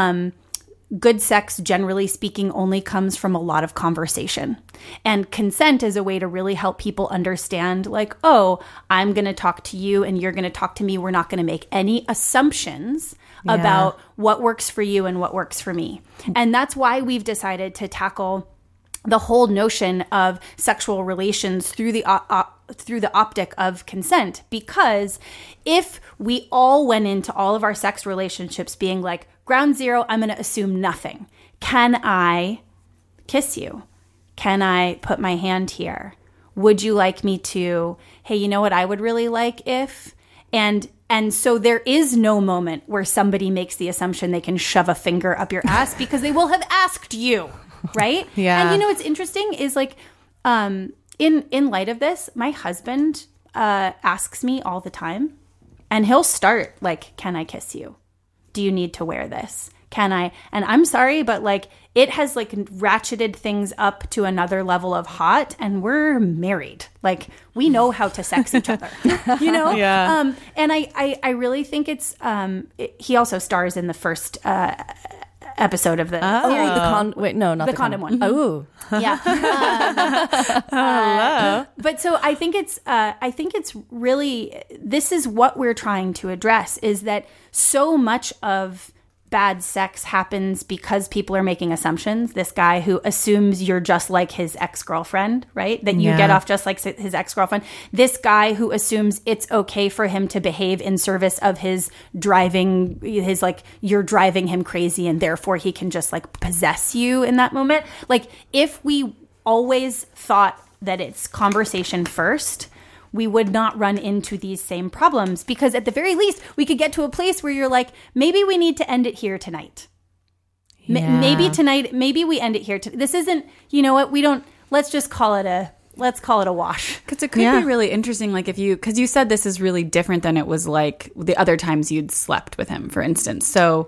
good sex, generally speaking, only comes from a lot of conversation. And consent is a way to really help people understand, like, oh, I'm going to talk to you and you're going to talk to me. We're not going to make any assumptions about what works for you and what works for me. And that's why we've decided to tackle the whole notion of sexual relations through the optic of consent. Because if we all went into all of our sex relationships being like, ground zero, I'm going to assume nothing. Can I kiss you? Can I put my hand here? Would you like me to? Hey, you know what I would really like if? And so there is no moment where somebody makes the assumption they can shove a finger up your ass because they will have asked you. Right? Yeah. And what's interesting is like, in light of this, my husband asks me all the time, and he'll start like, can I kiss you? Do you need to wear this? Can I? And I'm sorry, but like it has like ratcheted things up to another level of hot, and we're married. Like we know how to sex each other, Yeah. And I really think it's, he also stars in the first, episode of the condom one. Oh, yeah. But so I think it's really, this is what we're trying to address, is that so much of bad sex happens because people are making assumptions. This guy who assumes you're just like his ex-girlfriend, right? That you get off just like his ex-girlfriend. This guy who assumes it's okay for him to behave in service of his driving, you're driving him crazy and therefore he can just like possess you in that moment. Like if we always thought that it's conversation first, we would not run into these same problems, because at the very least, we could get to a place where you're like, maybe we need to end it here tonight. Maybe tonight, maybe we end it here. This isn't, let's just call it a wash. Because it could be really interesting, like because you said this is really different than it was like the other times you'd slept with him, for instance. So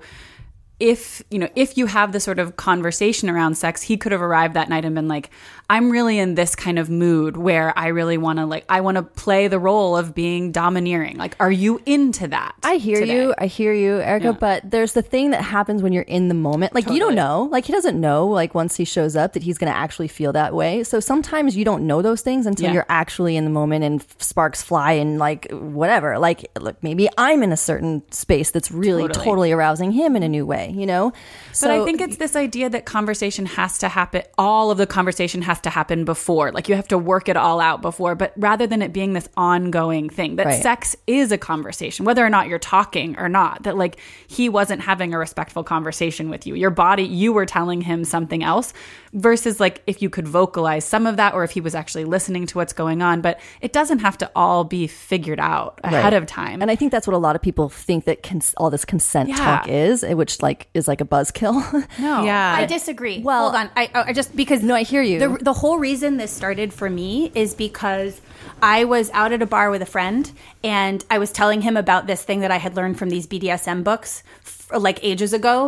if you have the sort of conversation around sex, he could have arrived that night and been like, I'm really in this kind of mood where I really want to I want to play the role of being domineering. Like, are you into that? I hear you, Erica, but there's the thing that happens when you're in the moment. Like, you don't know. Like, he doesn't know, like, once he shows up that he's going to actually feel that way. So sometimes you don't know those things until you're actually in the moment and sparks fly and, like, whatever. Like, look, maybe I'm in a certain space that's really totally arousing him in a new way, But I think it's this idea that conversation has to happen. All of the conversation has to happen before. Like, you have to work it all out before. But rather than it being this ongoing thing, that sex is a conversation, whether or not you're talking or not. That, like, he wasn't having a respectful conversation with you. Your body, you were telling him something else. Versus, like, if you could vocalize some of that, or if he was actually listening to what's going on. But it doesn't have to all be figured out ahead of time. And I think that's what a lot of people think that all this consent talk is, which, like, is like a buzzkill. No, I disagree. Well, hold on. I just, because I hear you. The whole reason this started for me is because I was out at a bar with a friend and I was telling him about this thing that I had learned from these BDSM books like ages ago.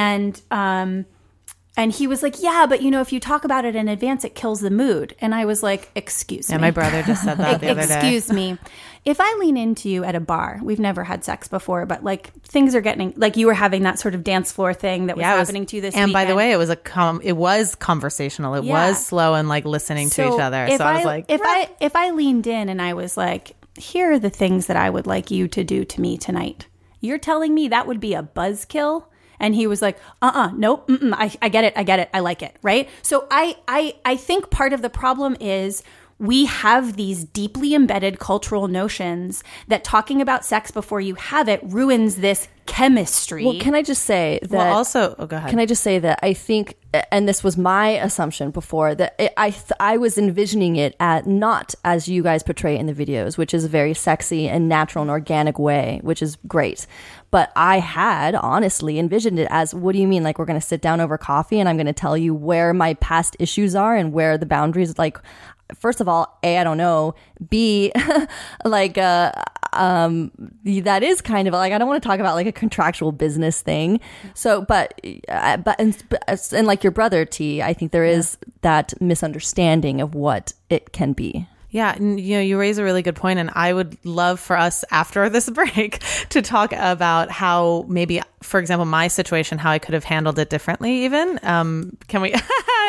And he was like, yeah, but if you talk about it in advance, it kills the mood. And I was like, excuse me. Yeah, my brother just said that the other day. Excuse me. If I lean into you at a bar, we've never had sex before, but like things are getting, like you were having that sort of dance floor thing that was happening to you this weekend. And by the way, it was conversational. It was slow and like listening to each other. So I was like, if I leaned in and I was like, here are the things that I would like you to do to me tonight. You're telling me that would be a buzzkill? And he was like, nope, I get it, I like it, right? So I think part of the problem is we have these deeply embedded cultural notions that talking about sex before you have it ruins this chemistry. Well, can I just say that... Well, also... Oh, go ahead. Can I just say that I think, and this was my assumption before, that I was envisioning it not as you guys portray in the videos, which is a very sexy and natural and organic way, which is great. But I had honestly envisioned it as, what do you mean? Like, we're going to sit down over coffee and I'm going to tell you where my past issues are and where the boundaries, like... First of all, A, I don't know. B, like, that is kind of like, I don't want to talk about like a contractual business thing. So, but like your brother, T, I think there is that misunderstanding of what it can be. Yeah, and you raise a really good point, and I would love for us after this break to talk about how maybe, for example, my situation, how I could have handled it differently. Even can we?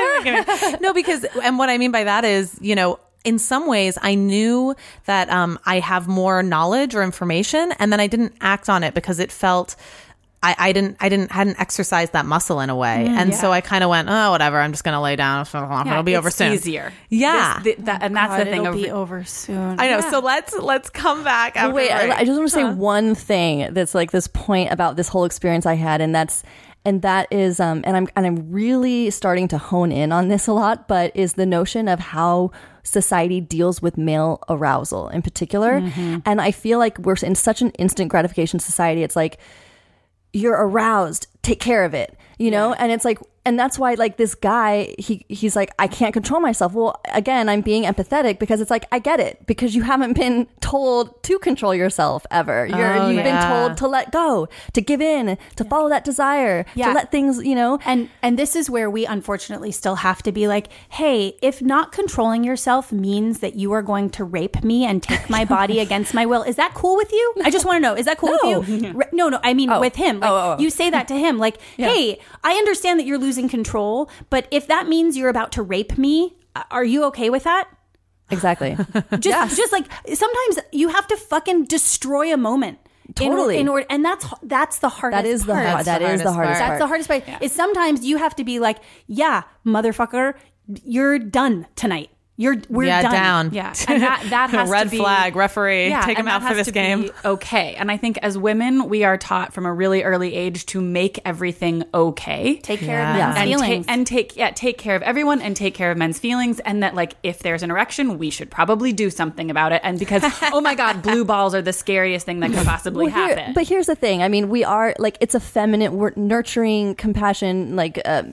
No, because and what I mean by that is, in some ways, I knew that I have more knowledge or information, and then I didn't act on it because it felt. I hadn't exercised that muscle in a way. And so I kind of went, oh, whatever. I'm just going to lay down. It'll be over soon. Easier. Yeah. And that's the thing. It'll be over soon. I know. So let's come back after. Wait, I just want to say one thing that's like this point about this whole experience I had. And that is, and I'm really starting to hone in on this a lot, but is the notion of how society deals with male arousal in particular. And I feel like we're in such an instant gratification society. It's like, you're aroused, take care of it, and it's like, and that's why like this guy, he's like, I can't control myself. Well, again, I'm being empathetic because it's like, I get it, because you haven't been told to control yourself ever. You've been told to let go, to give in, to follow that desire, to let things, And this is where we unfortunately still have to be like, hey, if not controlling yourself means that you are going to rape me and take my body against my will, is that cool with you? I just want to know, is that cool with you? No, I mean with him. Like, you say that to him, like, hey, I understand that you're losing control, but if that means you're about to rape me, are you okay with that? Exactly. Just like sometimes you have to fucking destroy a moment. Totally. In order, and that's the hardest. That is the part. hardest part. That's the hardest part. Yeah. Is sometimes you have to be like, yeah, motherfucker, you're done tonight. We're done. Down. Yeah, and that has red to be, flag, referee, take him out for this game. Okay, and I think as women, we are taught from a really early age to make everything okay, take care of men's feelings, and take care of everyone, and take care of men's feelings, and that like if there's an erection, we should probably do something about it, and because oh my god, blue balls are the scariest thing that could possibly happen. But here's the thing: I mean, we are like, it's a feminine, we're nurturing, compassion, like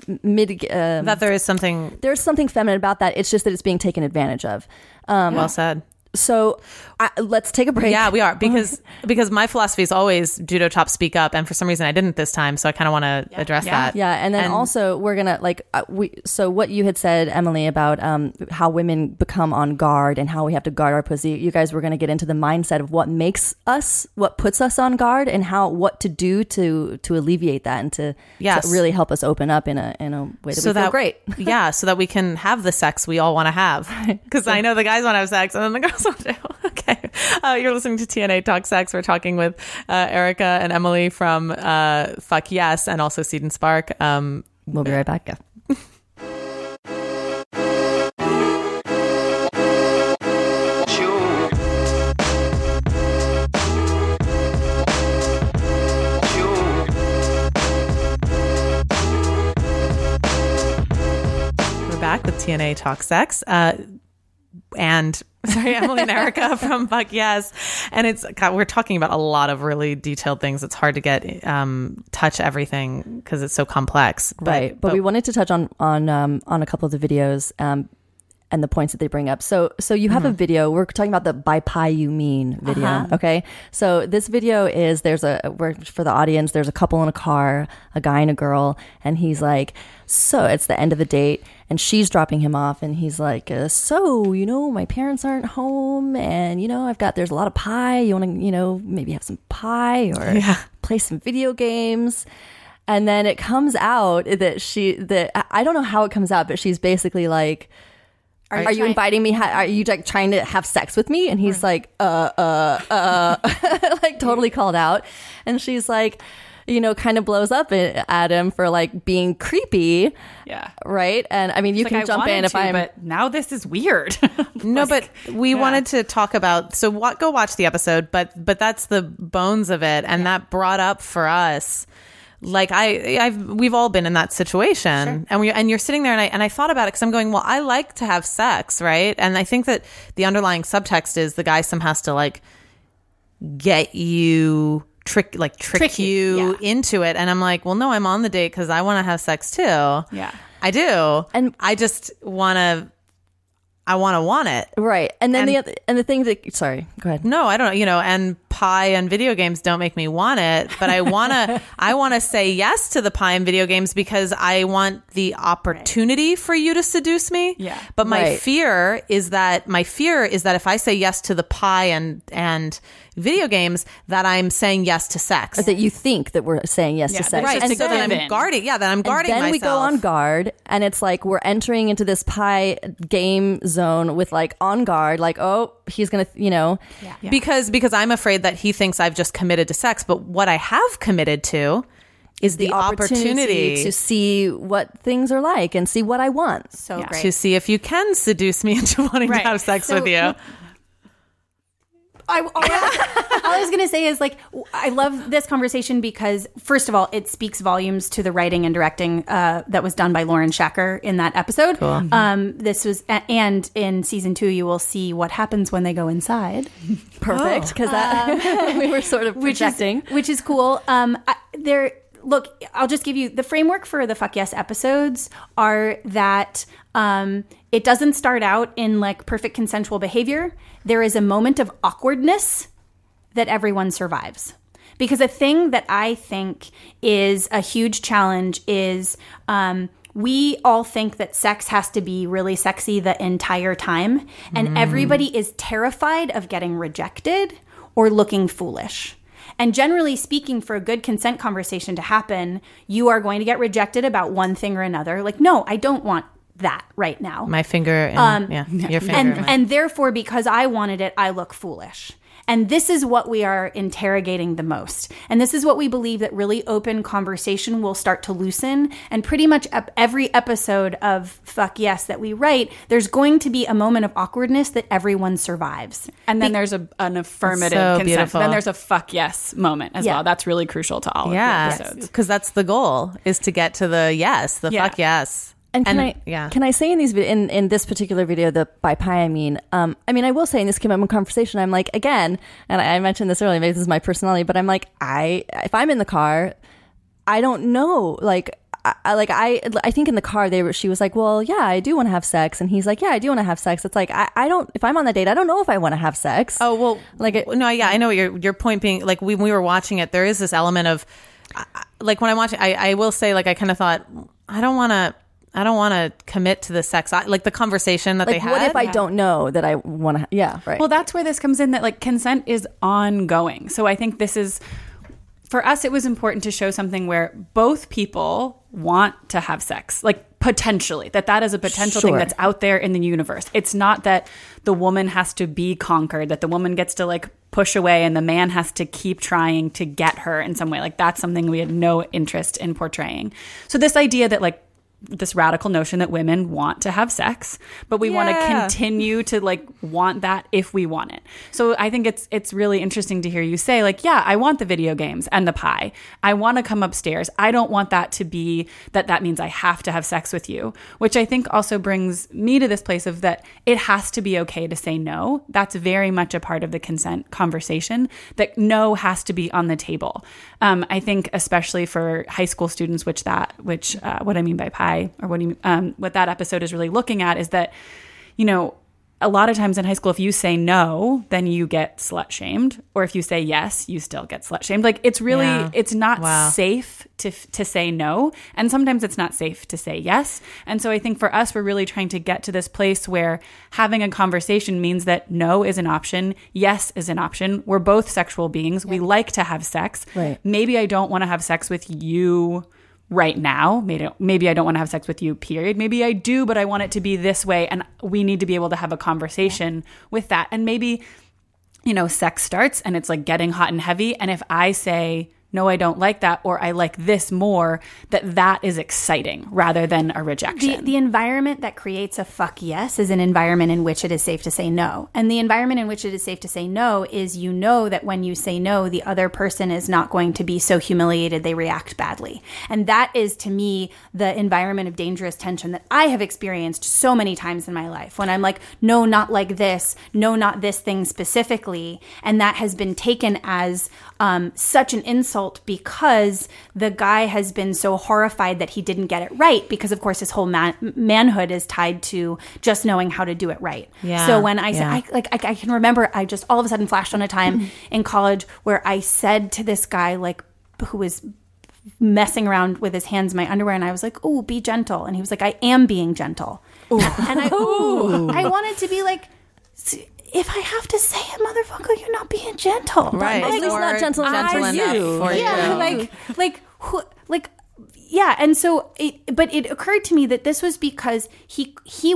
that there's something feminine about that. It's just that it's being taken advantage of. Well said. So let's take a break. Yeah, we are, because my philosophy is always judo chop, speak up, and for some reason I didn't this time, so I kind of want to address that. Yeah, and then also we're gonna so what you had said, Emily, about how women become on guard and how we have to guard our pussy. You guys were gonna get into the mindset of what puts us on guard, and what to do to alleviate that, and to really help us open up in a way that we feel great. Yeah, so that we can have the sex we all want to have. Because I know the guys want to have sex, and then the girls want to. Okay. You're listening to TNA Talk Sex. We're talking with Erica and Emily from Fuck Yes, and also Seed and Spark. We'll be right back. Yeah. We're back with TNA Talk Sex. And Emily and Erica from Fuck Yes. And we're talking about a lot of really detailed things. It's hard to get touch everything because it's so complex. But we wanted to touch on a couple of the videos and the points that they bring up. So you have a video. We're talking about the by pie you mean video. Okay. So this video is, for the audience, there's a couple in a car, a guy and a girl, and he's like, so it's the end of the date, and she's dropping him off, and he's like, so, my parents aren't home, and, there's a lot of pie. You want to, maybe have some pie or play some video games. And then it comes out that I don't know how it comes out, but she's basically like, are you inviting me? Are you like trying to have sex with me? And he's like, like totally called out. And she's like, you know, kind of blows up at him for like being creepy. Yeah. Right. And I mean, you can jump in if I'm. But now this is weird. No, but we wanted to talk about. So go watch the episode. But that's the bones of it, and that brought up for us. Like we've all been in that situation, and you're sitting there, and I thought about it because I'm going, well, I like to have sex, right? And I think that the underlying subtext is the guy somehow has to like get you. Trick you into it, and I'm like, well, no, I'm on the date because I want to have sex too. Yeah, I do, and I just want it, right? And then the thing that, sorry, go ahead. No, I don't. You know, and pie and video games don't make me want it, but I wanna say yes to the pie and video games because I want the opportunity for you to seduce me. Yeah, but my fear is that if I say yes to the pie and video games, that I'm saying yes to sex. Or that you think that we're saying yes to sex. Right. And so then I'm guarding. Yeah, then I'm guarding myself. Then we go on guard, and it's like we're entering into this pie game zone with like on guard, like, oh, he's going to, you know. Yeah. Because I'm afraid that he thinks I've just committed to sex. But what I have committed to is the opportunity to see what things are like and see what I want. So great. To see if you can seduce me into wanting to have sex with you. All I was going to say is, like, I love this conversation because, first of all, it speaks volumes to the writing and directing that was done by Lauren Shacker in that episode. Cool. This was, and in season 2, you will see what happens when they go inside. Perfect, because we were sort of projecting, which is cool. Look, I'll just give you the framework for the Fuck Yes episodes are that it doesn't start out in like perfect consensual behavior. There is a moment of awkwardness that everyone survives. Because a thing that I think is a huge challenge is we all think that sex has to be really sexy the entire time. And everybody is terrified of getting rejected or looking foolish. And generally speaking, for a good consent conversation to happen, you are going to get rejected about one thing or another. Like, no, I don't want that right now. My finger, your finger. And therefore, because I wanted it, I look foolish. And this is what we are interrogating the most. And this is what we believe that really open conversation will start to loosen. And pretty much every episode of Fuck Yes that we write, there's going to be a moment of awkwardness that everyone survives. And then there's an affirmative consent. Beautiful. Then there's a fuck yes moment as well. That's really crucial to all of the episodes. Because that's the goal, is to get to the yes, fuck yes. And can I say in these in this particular video, the by pie, I mean, I will say in this came up in conversation, I'm like, again, and I mentioned this earlier, maybe this is my personality, but I'm like, if I'm in the car, I don't know, like, I think in the car she was like, well, yeah, I do want to have sex, and he's like, yeah, I do want to have sex. It's like I don't, if I'm on the date, I don't know if I want to have sex. Oh well, I know what your point being, like when we were watching it, there is this element of like when I'm watching, I will say, like, I kind of thought I don't want to commit to the sex, like the conversation that they had. What if I don't know that I want to? Yeah, right. Well, that's where this comes in, that like consent is ongoing. So I think this is, for us, it was important to show something where both people want to have sex, like potentially, that is a potential thing that's out there in the universe. It's not that the woman has to be conquered, that the woman gets to like push away and the man has to keep trying to get her in some way. Like that's something we had no interest in portraying. So this idea that like, this radical notion that women want to have sex, but we want to continue to like want that if we want it. So I think it's really interesting to hear you say like, yeah, I want the video games and the pie. I want to come upstairs. I don't want that to be that means I have to have sex with you, which I think also brings me to this place of that it has to be okay to say no. That's very much a part of the consent conversation, that no has to be on the table. I think especially for high school students, which what I mean by pie, or what that episode is really looking at is that, you know, a lot of times in high school, if you say no, then you get slut shamed, or if you say yes, you still get slut shamed. Like it's really, it's not safe to say no, and sometimes it's not safe to say yes. And so I think for us, we're really trying to get to this place where having a conversation means that no is an option, yes is an option. We're both sexual beings. We like to have sex. Right. Maybe I don't want to have sex with you right now. Maybe I don't want to have sex with you, period. Maybe I do, but I want it to be this way. And we need to be able to have a conversation with that. And maybe, sex starts and it's like getting hot and heavy. And if I say, no, I don't like that, or I like this more, that is exciting rather than a rejection. The environment that creates a fuck yes is an environment in which it is safe to say no. And the environment in which it is safe to say no is that when you say no, the other person is not going to be so humiliated they react badly. And that is, to me, the environment of dangerous tension that I have experienced so many times in my life, when I'm like, no, not like this, no, not this thing specifically. And that has been taken as such an insult because the guy has been so horrified that he didn't get it right, because of course his whole manhood is tied to just knowing how to do it right. Yeah. So when I said, I can remember, I just all of a sudden flashed on a time in college where I said to this guy, like, who was messing around with his hands in my underwear, and I was like, "Oh, be gentle," and he was like, "I am being gentle," and I wanted to be like, if I have to say it, motherfucker, you're not being gentle. Right. At least not gentle enough for you. Yeah, yeah. And so, but it occurred to me that this was because he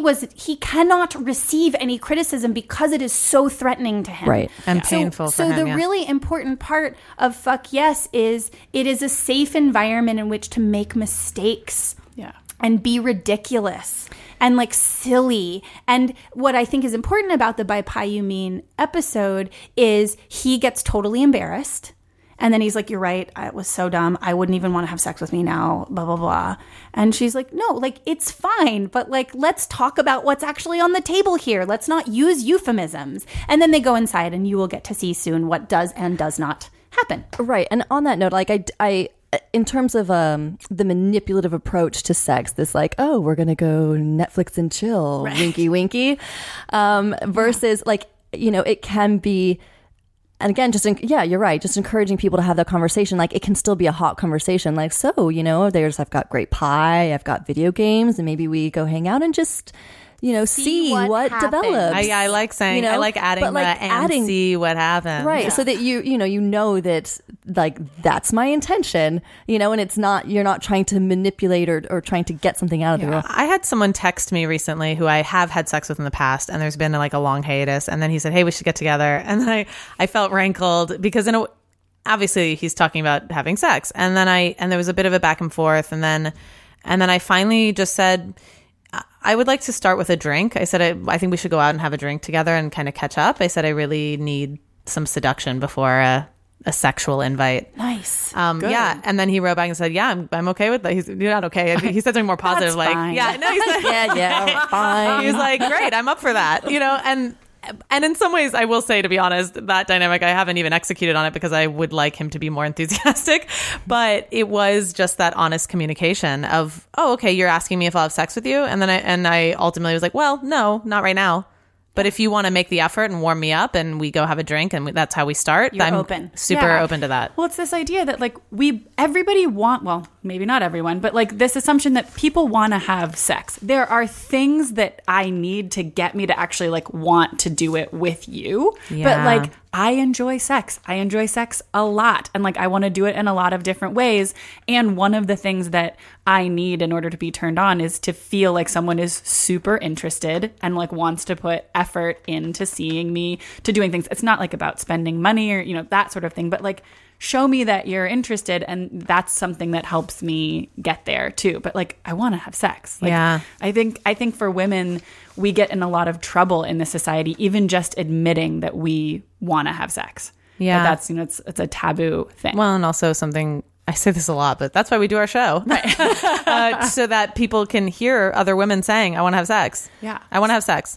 cannot receive any criticism because it is so threatening to him. Right. And painful for him. So the really important part of fuck yes is it is a safe environment in which to make mistakes. Yeah. And be ridiculous and like silly. And what I think is important about the By Pi You Mean episode is he gets totally embarrassed. And then he's like, "You're right. It was so dumb. I wouldn't even want to have sex with me now, blah, blah, blah." And she's like, "No, like, it's fine. But like, let's talk about what's actually on the table here. Let's not use euphemisms." And then they go inside and you will get to see soon what does and does not happen. Right. And on that note, like I in terms of the manipulative approach to sex, this like, oh, we're going to go Netflix and chill, right. Winky, winky, versus like, it can be, and again, you're right, just encouraging people to have that conversation. Like, it can still be a hot conversation. Like, so, I've got great pie, I've got video games, and maybe we go hang out and just, see what develops. I like saying, I like adding and see what happens. Right. Yeah. So that you know that like that's my intention, and it's not, you're not trying to manipulate or trying to get something out of the girl. I had someone text me recently who I have had sex with in the past, and there's been like a long hiatus. And then he said, "Hey, we should get together." And then I felt rankled because obviously he's talking about having sex. And then there was a bit of a back and forth. And then I finally just said, I would like to start with a drink. I said, I think we should go out and have a drink together and kind of catch up. I said, I really need some seduction before a sexual invite. Nice. Yeah. And then he wrote back and said, yeah, I'm okay with that. You're not okay. He said something more positive. Like, fine. Yeah, no, he said, yeah, fine. He was like, great, I'm up for that. And in some ways, I will say, to be honest, that dynamic, I haven't even executed on it because I would like him to be more enthusiastic. But it was just that honest communication of, oh, okay, you're asking me if I'll have sex with you. And then I ultimately was like, well, no, not right now. But if you want to make the effort and warm me up and we go have a drink and that's how we start, I'm open. Super open to that. Well, it's this idea that like everybody well, maybe not everyone, but like this assumption that people want to have sex. There are things that I need to get me to actually like want to do it with you. Yeah. But like I enjoy sex. I enjoy sex a lot. And like I want to do it in a lot of different ways. And one of the things that I need in order to be turned on is to feel like someone is super interested and like wants to put effort into seeing me, to doing things. It's not like about spending money or, that sort of thing, but like show me that you're interested. And that's something that helps me get there too. But like, I want to have sex. Like, yeah. I think for women, we get in a lot of trouble in this society, even just admitting that we want to have sex. Yeah. But that's, it's a taboo thing. Well, and also something, I say this a lot, but that's why we do our show. Right. So that people can hear other women saying, I want to have sex. Yeah. I want to have sex.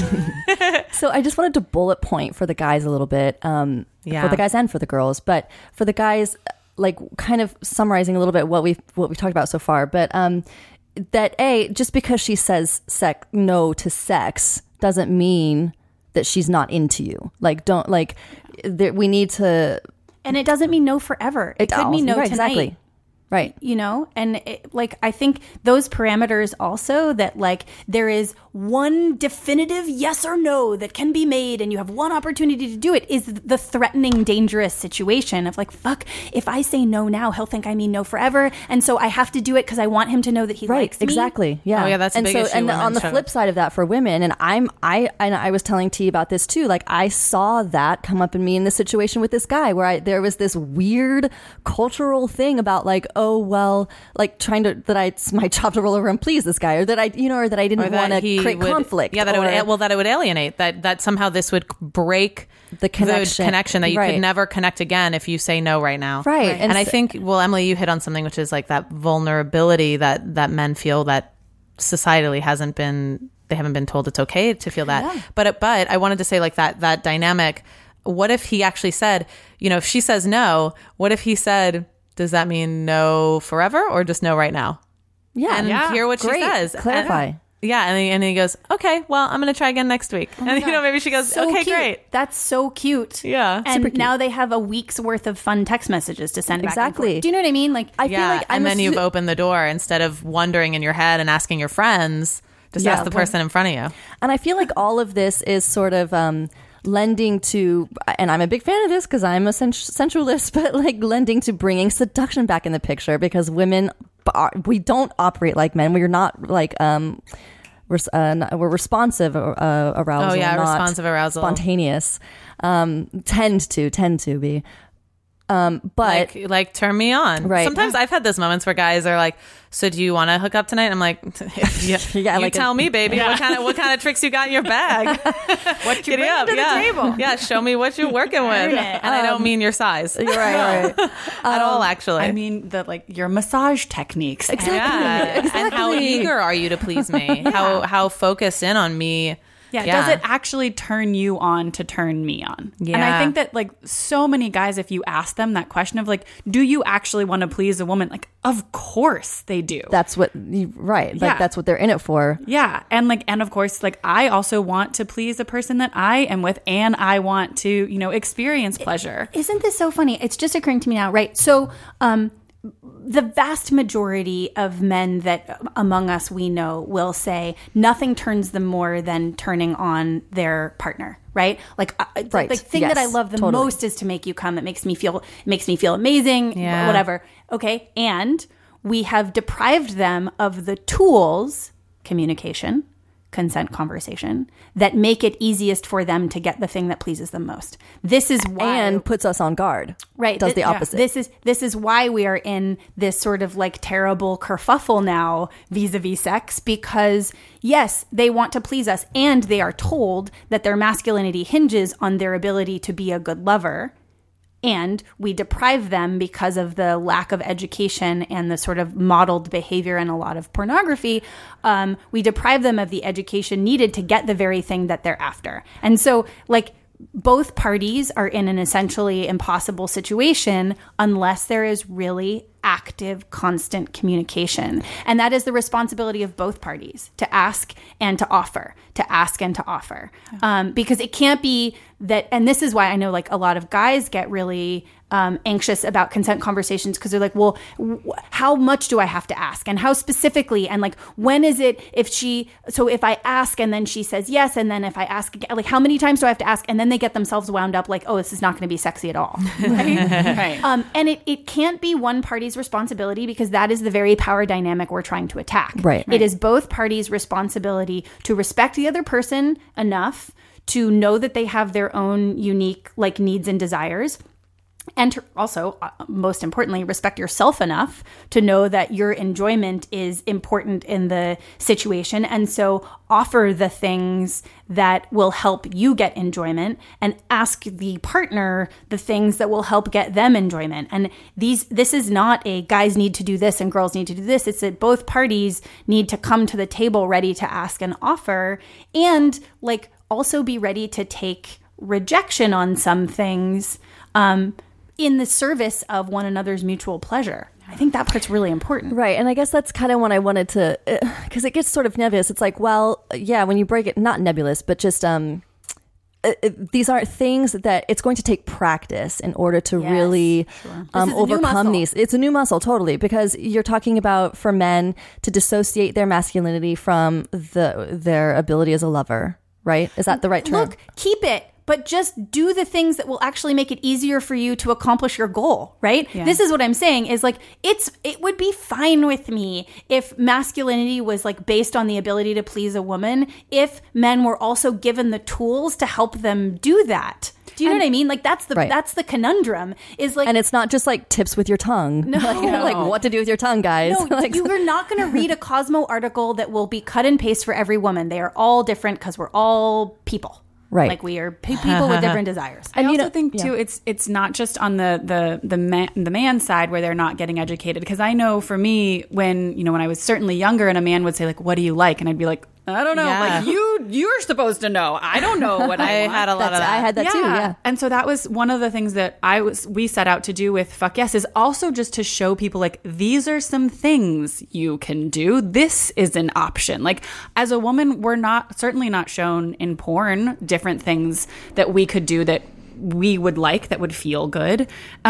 So I just wanted to bullet point for the guys a little bit, for the guys and for the girls. But for the guys, like kind of summarizing a little bit what we've talked about so far. But that just because she says no to sex doesn't mean that she's not into you. Like, don't like. We need to. And it doesn't mean no forever. It could mean no tonight. Exactly. Right. And I think those parameters also, that like there is one definitive yes or no that can be made and you have one opportunity to do it is the threatening, dangerous situation of like, fuck, if I say no now, he'll think I mean no forever. And so I have to do it because I want him to know that he likes me. Exactly. Yeah. Oh, yeah, that's a big issue. And on the flip side of that for women, and I was telling T about this too, like I saw that come up in me in this situation with this guy where there was this weird cultural thing about like, oh, well, like trying to, that it's my job to roll over and please this guy, or that I didn't want to create conflict. Yeah, that it would alienate, that somehow this would break the connection that you could never connect again if you say no right now. Right. And I think, well, Emily, you hit on something, which is like that vulnerability that men feel that societally they haven't been told it's okay to feel that. Yeah. But I wanted to say like that dynamic, what if he actually said, if she says no, what if he said, does that mean no forever or just no right now? Yeah. And hear what she says. Clarify. And he goes, okay, well, I'm going to try again next week. And, maybe she goes, so okay, cute. great. That's so cute. Yeah. And now they have a week's worth of fun text messages to send back and forth. Do you know what I mean? Like, I feel like and then you've opened the door instead of wondering in your head and asking your friends, just ask the person in front of you. And I feel like all of this is sort of lending to, and I'm a big fan of this because I'm a sensualist, but like lending to bringing seduction back in the picture, because women we don't operate like men. We're not like we're responsive arousal. Oh yeah, not responsive arousal, spontaneous. Tend to be. But like turn me on. Right. Sometimes I've had those moments where guys are like, "So do you want to hook up tonight?" I'm like, "You tell me, baby. Yeah. What kind of tricks you got in your bag? What you bring to the table? Yeah, show me what you're working with." And I don't mean your size. You're right. At all, actually. I mean your massage techniques. Exactly. Yeah. Exactly. And how eager are you to please me? How focused in on me? Yeah. Does it actually turn you on to turn me on? Yeah. And I think that like so many guys, if you ask them that question of like, do you actually want to please a woman? Like, of course they do. That's what right. Like that's what they're in it for. Yeah. And of course, like I also want to please the person that I am with, and I want to, experience pleasure. Isn't this so funny? It's just occurring to me now, right? So, the vast majority of men that among us we know will say nothing turns them more than turning on their partner, right? Like the thing that I love the most is to make you come. It makes me feel amazing, whatever. Okay. And we have deprived them of the tools, communication, consent, conversation, that make it easiest for them to get the thing that pleases them most. This is why, and puts us on guard. Right. Does the opposite. This is why we are in this sort of like terrible kerfuffle now vis-a-vis sex, because yes, they want to please us, and they are told that their masculinity hinges on their ability to be a good lover. And we deprive them because of the lack of education and the sort of modeled behavior in a lot of pornography. We deprive them of the education needed to get the very thing that they're after. And so, like, both parties are in an essentially impossible situation unless there is really active, constant communication. And that is the responsibility of both parties, to ask and to offer, because it can't be that, and this is why I know like a lot of guys get really anxious about consent conversations, because they're like, well, how much do I have to ask, and how specifically, and like when is it, if I ask and then she says yes, and then if I ask again, like how many times do I have to ask, and then they get themselves wound up like, oh, this is not going to be sexy at all. Right? And it can't be one party's responsibility, because that is the very power dynamic we're trying to attack. Right. It is both parties' responsibility to respect the other person enough to know that they have their own unique like needs and desires, and to also, most importantly, respect yourself enough to know that your enjoyment is important in the situation. And so offer the things that will help you get enjoyment, and ask the partner the things that will help get them enjoyment. And this is not a guys need to do this and girls need to do this. It's that both parties need to come to the table ready to ask and offer, and like also be ready to take rejection on some things, in the service of one another's mutual pleasure. I think that part's really important. Right. And I guess that's kind of what I wanted to, because it gets sort of nebulous. It's like, well, yeah, when you break it, not nebulous, but just these are things that it's going to take practice in order to really overcome these. It's a new muscle, totally, because you're talking about for men to dissociate their masculinity from their ability as a lover, right? Is that the right term? Look, keep it. But just do the things that will actually make it easier for you to accomplish your goal, right? Yeah. This is what I'm saying is like, it would be fine with me if masculinity was like based on the ability to please a woman, if men were also given the tools to help them do that. Do you know what I mean? Like that's the conundrum is like, and it's not just like tips with your tongue. No, like what to do with your tongue, guys. No, like, you are not going to read a Cosmo article that will be cut and paste for every woman. They are all different because we're all people. Right. Like we are people with different desires. And I also think too, it's not just on the man side where they're not getting educated. Because I know for me, when I was certainly younger and a man would say like, "What do you like?" and I'd be like, I don't know. Yeah. Like you're supposed to know. I don't know what I want. had a lot of that. I had that too. Yeah. And so that was one of the things that we set out to do with Fuck Yes, is also just to show people like these are some things you can do. This is an option. Like as a woman, we're certainly not shown in porn different things that we could do that we would like, that would feel good.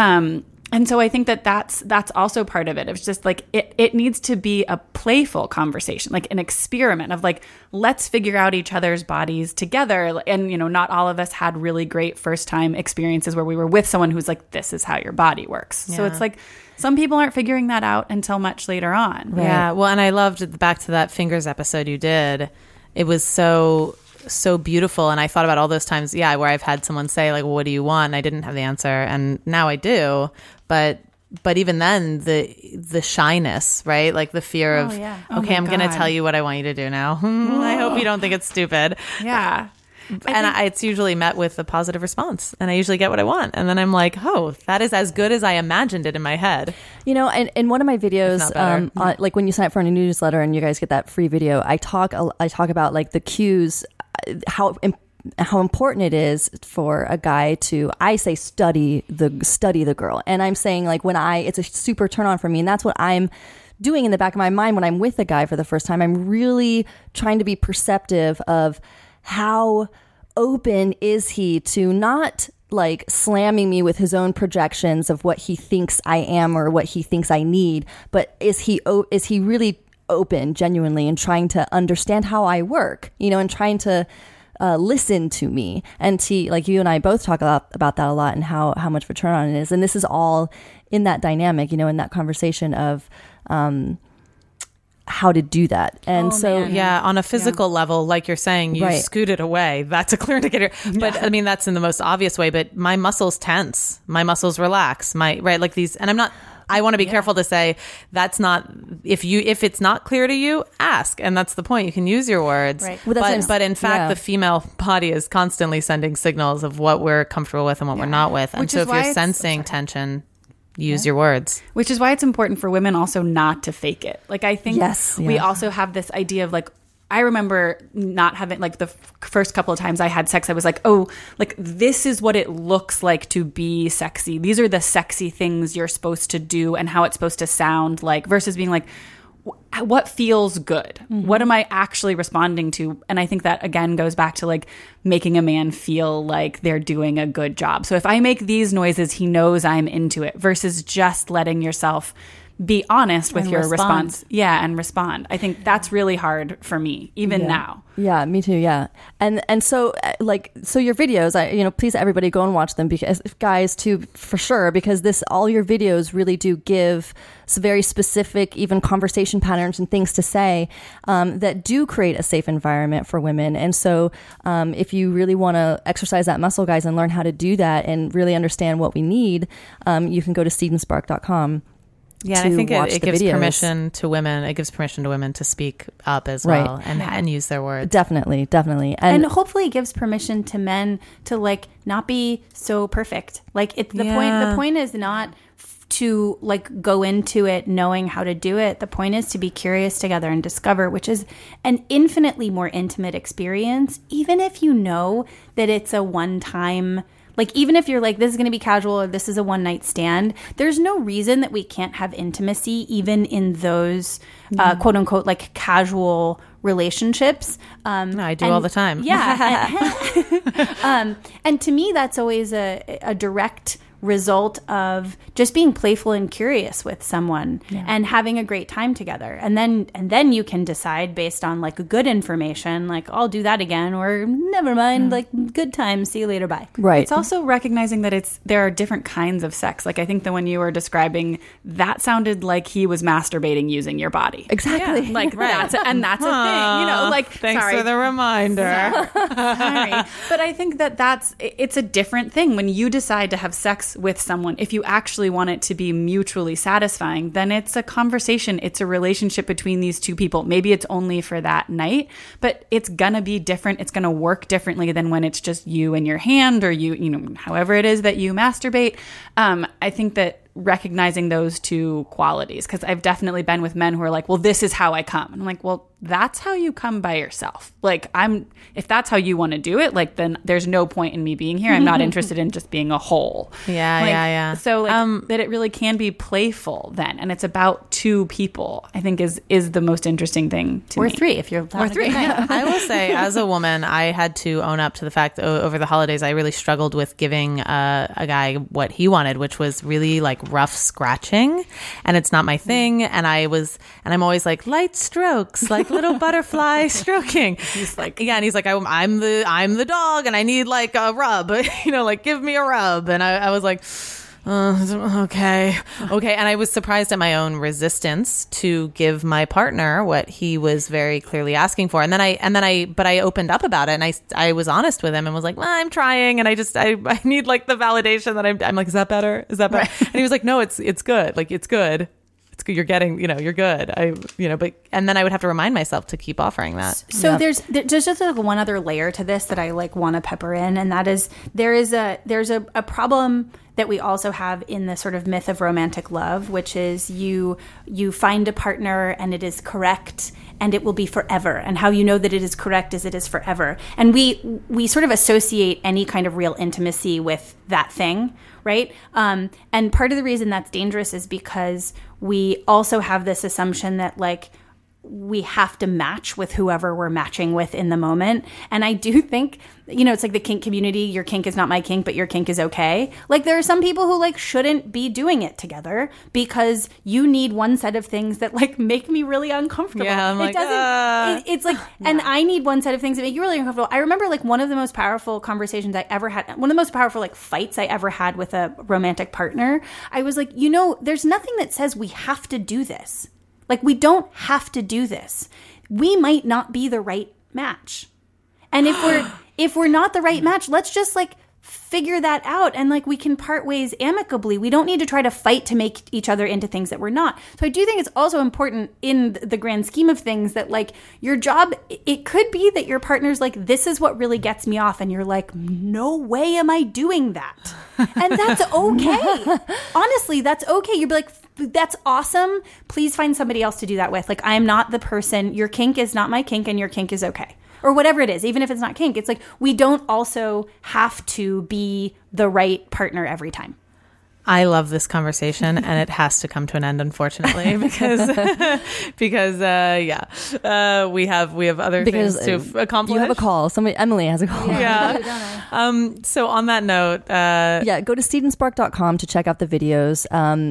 And so I think that's also part of it. It's just like it needs to be a playful conversation, like an experiment of like, let's figure out each other's bodies together. And, not all of us had really great first time experiences where we were with someone who's like, this is how your body works. Yeah. So it's like some people aren't figuring that out until much later on. Right? Yeah. Well, and I loved back to that fingers episode you did. It was so beautiful. And I thought about all those times, where I've had someone say like, well, what do you want? And I didn't have the answer. And now I do. But even then the shyness, right? Like the fear of, okay, I'm going to tell you what I want you to do now. I hope you don't think it's stupid. Yeah. It's usually met with a positive response, and I usually get what I want. And then I'm like, oh, that is as good as I imagined it in my head. And in one of my videos, like when you sign up for a newsletter and you guys get that free video, I talk about like the cues, how important it is for a guy to, I say, study the girl. And I'm saying like it's a super turn on for me. And that's what I'm doing in the back of my mind when I'm with a guy for the first time. I'm really trying to be perceptive of how open is he to not like slamming me with his own projections of what he thinks I am or what he thinks I need. But is he really open genuinely and trying to understand how I work, and trying to listen to me. And like you and I both talk about that a lot and how much of a turn on it is. And this is all in that dynamic, in that conversation of how to do that. And on a physical level, like you're saying, you scoot it away. That's a clear indicator. But I mean, that's in the most obvious way, but my muscles tense, my muscles relax, like these, and I want to be careful to say that's not, if it's not clear to you, ask. And that's the point. You can use your words. Right. Well, but in fact, the female body is constantly sending signals of what we're comfortable with and what we're not with. And so if you're sensing tension, use your words. Which is why it's important for women also not to fake it. Like I think we also have this idea of like, I remember not having, like the first couple of times I had sex, I was like, oh, like this is what it looks like to be sexy. These are the sexy things you're supposed to do and how it's supposed to sound like, versus being like, what feels good? Mm-hmm. What am I actually responding to? And I think that again goes back to like making a man feel like they're doing a good job. So if I make these noises, he knows I'm into it, versus just letting yourself be honest with your response. Yeah, and respond. I think that's really hard for me, even now. Yeah, me too. Yeah. And so your videos, please everybody go and watch them, because guys too, for sure, because all your videos really do give some very specific, even conversation patterns and things to say that do create a safe environment for women. And so if you really want to exercise that muscle, guys, and learn how to do that and really understand what we need, you can go to seedandspark.com. Yeah, and I think it gives permission to women. It gives permission to women to speak up as well and use their words. Definitely. And hopefully it gives permission to men to like not be so perfect. Like the point is not to like go into it knowing how to do it. The point is to be curious together and discover, which is an infinitely more intimate experience, even if you know that it's a one-time Like, even if you're like, this is going to be casual or this is a one night stand, there's no reason that we can't have intimacy even in those quote unquote like casual relationships. I do all the time. Yeah. And to me, that's always a direct result of just being playful and curious with someone and having a great time together. And then you can decide based on like good information, like I'll do that again, or never mind, like good time, see you later, bye. Right. It's also recognizing that there are different kinds of sex. Like I think the one you were describing, that sounded like he was masturbating using your body. Exactly. Like that's a thing, like Thanks for the reminder. Sorry. But I think it's a different thing when you decide to have sex with someone. If you actually want it to be mutually satisfying, then it's a conversation. It's a relationship between these two people. Maybe it's only for that night, but it's gonna be different. It's gonna work differently than when it's just you and your hand, or you know, however it is that you masturbate. I think that recognizing those two qualities, because I've definitely been with men who are like, well, this is how I come. And I'm like, well, that's how you come by yourself. Like, if that's how you want to do it, like, then there's no point in me being here. I'm not interested in just being a whole. Yeah. So like, that it really can be playful then. And it's about two people, I think is the most interesting thing to me. Or three, if you're Or three. I will say, as a woman, I had to own up to the fact that over the holidays, I really struggled with giving a guy what he wanted, which was really like rough scratching. And it's not my thing. And I'm always like light strokes, like little butterfly stroking. He's like, yeah, and he's like, I'm the dog, and I need like a rub, like give me a rub. And I was like, okay. And I was surprised at my own resistance to give my partner what he was very clearly asking for. But I opened up about it, and I was honest with him and was like, well, I'm trying, and I need like the validation that I'm like, is that better? Right. And he was like, no, it's good. Like, it's good. It's good. You're getting, you're good. And then I would have to remind myself to keep offering that. So there's just like one other layer to this that I like want to pepper in. And that is, there's a problem that we also have in the sort of myth of romantic love, which is you find a partner and it is correct and it will be forever. And how you know that it is correct is it is forever. And we sort of associate any kind of real intimacy with that thing, right? And part of the reason that's dangerous is because we also have this assumption that like we have to match with whoever we're matching with in the moment. And I do think, it's like the kink community, your kink is not my kink, but your kink is okay. Like there are some people who like shouldn't be doing it together because you need one set of things that like make me really uncomfortable. Yeah, I'm like, it's like, and I need one set of things that make you really uncomfortable. I remember like one of the most powerful conversations I ever had, one of the most powerful like fights I ever had with a romantic partner. I was like, there's nothing that says we have to do this. Like, we don't have to do this. We might not be the right match. And if we're not the right match, let's just like figure that out, and like we can part ways amicably. We don't need to try to fight to make each other into things that we're not. So I do think it's also important in the grand scheme of things that like your job, it could be that your partner's like, this is what really gets me off, and you're like, no way am I doing that. And that's okay. Honestly, that's okay. You'd be like, that's awesome. Please find somebody else to do that with. Like, I am not the person. Your kink is not my kink, and your kink is okay. Or whatever it is, even if it's not kink. It's like, we don't also have to be the right partner every time. I love this conversation, and it has to come to an end, unfortunately, because we have other things to accomplish. You have a call. Emily has a call. Yeah. So on that note, go to steedenspark.com to check out the videos,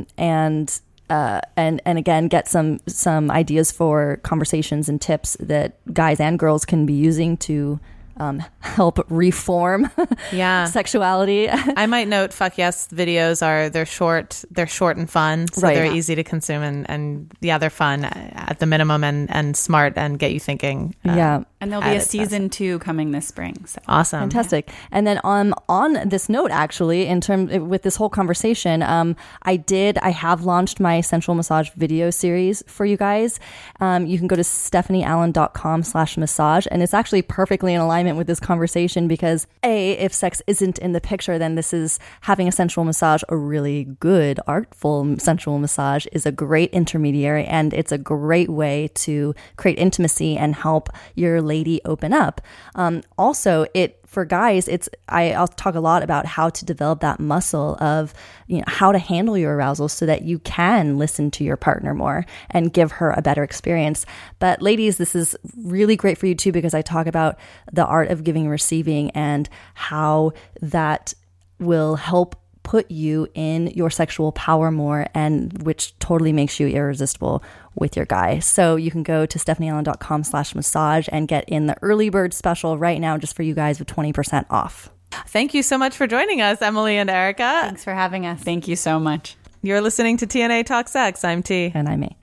and again, get some ideas for conversations and tips that guys and girls can be using to help reform sexuality. I might note, fuck yes videos they're short and fun, so they're easy to consume, and they're fun at the minimum, and smart, and get you thinking. And there'll be a season 2 coming this spring. So. Awesome. Fantastic. And then on this note, actually, with this whole conversation, I have launched my sensual massage video series for you guys. You can go to stephanieallen.com/massage, and it's actually perfectly in alignment with this conversation because if sex isn't in the picture, then this is having a sensual massage, a really good, artful sensual massage is a great intermediary, and it's a great way to create intimacy and help your lady open up. Also, it for guys, I'll talk a lot about how to develop that muscle of, how to handle your arousal so that you can listen to your partner more and give her a better experience. But ladies, this is really great for you too, because I talk about the art of giving and receiving and how that will help put you in your sexual power more, and which totally makes you irresistible with your guy. So you can go to stephanieallen.com/massage and get in the early bird special right now just for you guys with 20% off. Thank you so much for joining us, Emily and Erica. Thanks for having us. Thank you so much. You're listening to TNA Talk Sex. I'm T. And I'm A.